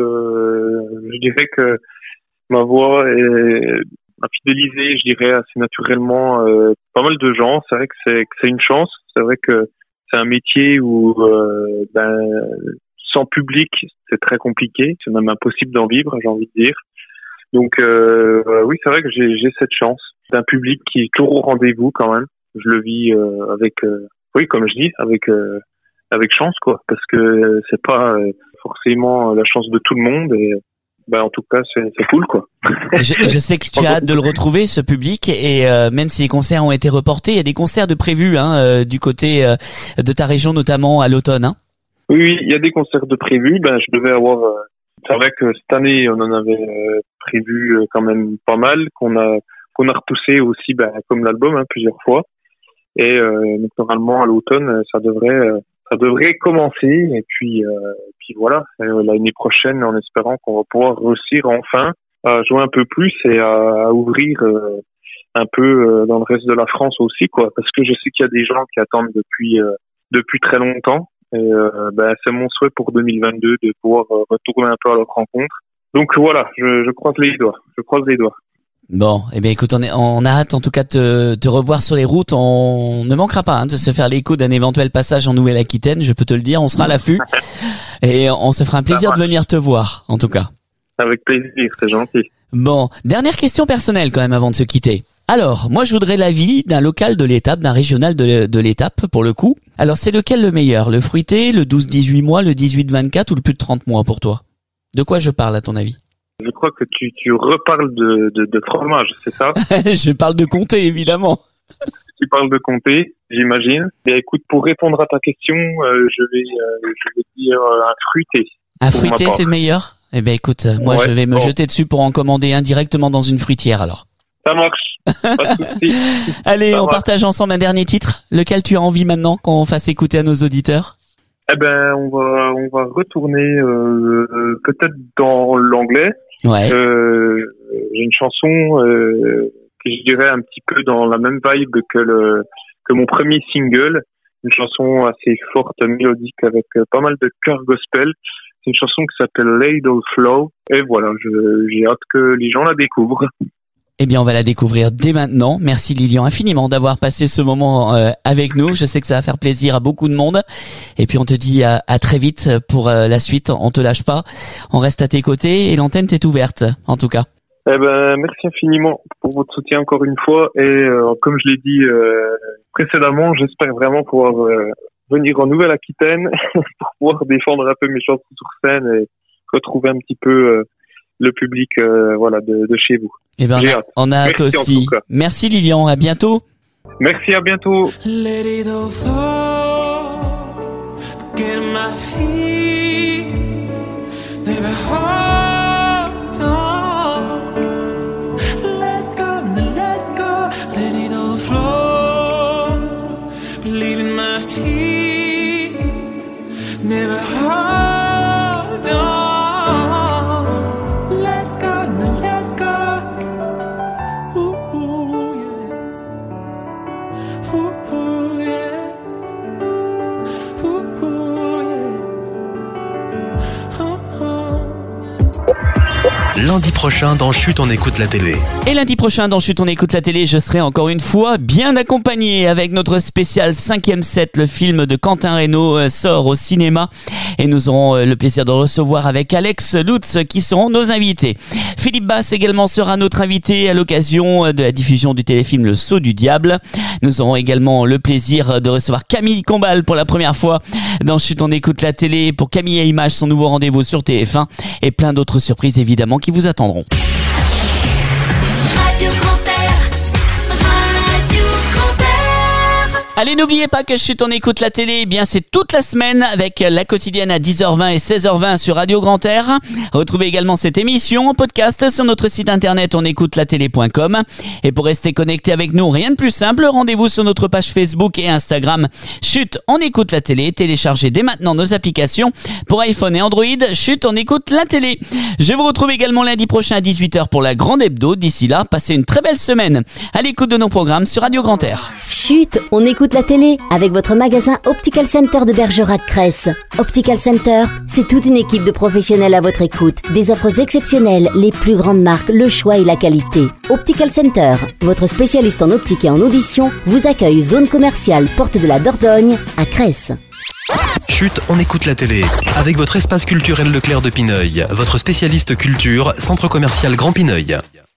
euh, je dirais que ma voix est à fidéliser, je dirais, assez naturellement euh, pas mal de gens. C'est vrai que c'est, que c'est une chance. C'est vrai que c'est un métier où euh, ben, sans public, c'est très compliqué. C'est même impossible d'en vivre, j'ai envie de dire. Donc euh, oui, c'est vrai que j'ai, j'ai cette chance d'un public qui est toujours au rendez-vous quand même. Je le vis euh, avec, euh, oui, comme je dis, avec euh, avec chance, quoi, parce que c'est pas euh, forcément la chance de tout le monde. Et ben en tout cas, c'est, c'est cool, quoi. Je, je sais que tu as hâte de le retrouver, ce public, et euh, même si les concerts ont été reportés, il y a des concerts de prévus hein, euh, du côté euh, de ta région, notamment à l'automne. Hein. Oui, oui, il y a des concerts de prévus. Ben, je devais avoir. Euh, c'est vrai que cette année, on en avait euh, prévu euh, quand même pas mal, qu'on a qu'on a repoussé aussi, ben, comme l'album, hein, plusieurs fois. Et euh, donc, normalement, à l'automne, ça devrait. Euh, Ça devrait commencer et puis euh, puis voilà euh, l'année prochaine en espérant qu'on va pouvoir réussir enfin à jouer un peu plus et à, à ouvrir euh, un peu euh, dans le reste de la France aussi, quoi, parce que je sais qu'il y a des gens qui attendent depuis euh, depuis très longtemps et euh, ben c'est mon souhait pour deux mille vingt-deux de pouvoir euh, retourner un peu à leur rencontre. Donc voilà, je, je croise les doigts, je croise les doigts. Bon, eh bien écoute, on, est, on a hâte en tout cas de te, te revoir sur les routes. On ne manquera pas hein, de se faire l'écho d'un éventuel passage en Nouvelle-Aquitaine, je peux te le dire, on sera à l'affût et on se fera un plaisir de venir te voir en tout cas. Avec plaisir, c'est gentil. Bon, dernière question personnelle quand même avant de se quitter. Alors, moi je voudrais l'avis d'un local de l'étape, d'un régional de, de l'étape pour le coup. Alors c'est lequel le meilleur, le fruité, le douze dix-huit mois, le dix-huit vingt-quatre ou le plus de trente mois pour toi? De quoi je parle à ton avis? Je crois que tu, tu reparles de, de, de fromage, c'est ça? Je parle de comté, évidemment. Tu parles de comté, j'imagine. Et écoute, pour répondre à ta question, euh, je vais, euh, je vais dire euh, un fruité. Un fruité, c'est le meilleur? Eh ben écoute, moi ouais, je vais me bon. jeter dessus pour en commander un directement dans une fruitière alors. Ça marche. Pas de souci. Allez, Ça on marche. partage ensemble un dernier titre. Lequel tu as envie maintenant qu'on fasse écouter à nos auditeurs? Eh ben, on va, on va retourner euh, peut-être dans l'anglais. Ouais. Euh, j'ai une chanson euh, que je dirais un petit peu dans la même vibe que le que mon premier single, une chanson assez forte, mélodique avec euh, pas mal de chœur gospel. C'est une chanson qui s'appelle Ladle Flow et voilà, je, j'ai hâte que les gens la découvrent. Eh bien, on va la découvrir dès maintenant. Merci Lilian infiniment d'avoir passé ce moment euh, avec nous. Je sais que ça va faire plaisir à beaucoup de monde. Et puis on te dit à, à très vite pour euh, la suite. On te lâche pas. On reste à tes côtés et l'antenne t'est ouverte, en tout cas. Eh ben, merci infiniment pour votre soutien encore une fois. Et euh, comme je l'ai dit euh, précédemment, j'espère vraiment pouvoir euh, venir en Nouvelle-Aquitaine pour pouvoir défendre un peu mes chansons sur scène et retrouver un petit peu euh, le public euh, voilà de, de chez vous. Eh ben, J'ai hâte. On a hâte aussi. Merci Lilian, à bientôt. Merci, à bientôt. Let it all fall, get my feet, never hold on. Let go, let go, let it all flow. Believe in my teeth, never hold on. Lundi prochain dans Chut, on écoute la télé. Et lundi prochain dans Chut, on écoute la télé, je serai encore une fois bien accompagné avec notre spécial cinquième set. Le film de Quentin Reynaud sort au cinéma et nous aurons le plaisir de recevoir avec Alex Lutz qui seront nos invités. Philippe Basse également sera notre invité à l'occasion de la diffusion du téléfilm Le Sceau du Diable. Nous aurons également le plaisir de recevoir Camille Combal pour la première fois dans Chut, on écoute la télé pour Camille et Images, son nouveau rendez-vous sur T F un et plein d'autres surprises évidemment qui vous attendront. Radio Grand Air, Radio Grand Air. Allez, n'oubliez pas que Chut, on écoute la télé, eh bien c'est toute la semaine avec la quotidienne à dix heures vingt et seize heures vingt sur Radio Grand Air. Retrouvez également cette émission en podcast sur notre site internet on écoute la télé point com. Et pour rester connecté avec nous, rien de plus simple, rendez-vous sur notre page Facebook et Instagram Chut, on écoute la télé. Téléchargez dès maintenant nos applications pour iPhone et Android. Chut, on écoute la télé. Je vous retrouve également lundi prochain à dix-huit heures pour la grande hebdo. D'ici là, passez une très belle semaine à l'écoute de nos programmes sur Radio Grand Air. Chut, on écoute la télé avec votre magasin Optical Center de Bergerac-Cresse. Optical Center, c'est toute une équipe de professionnels à votre écoute. Des offres exceptionnelles, les plus grandes marques, le choix et la qualité. Optical Center, votre spécialiste en optique et en audition, vous accueille zone commerciale Porte de la Dordogne à Cresse. Chut, on écoute la télé. Avec votre espace culturel Leclerc de Pineuil, votre spécialiste culture, centre commercial Grand Pineuil.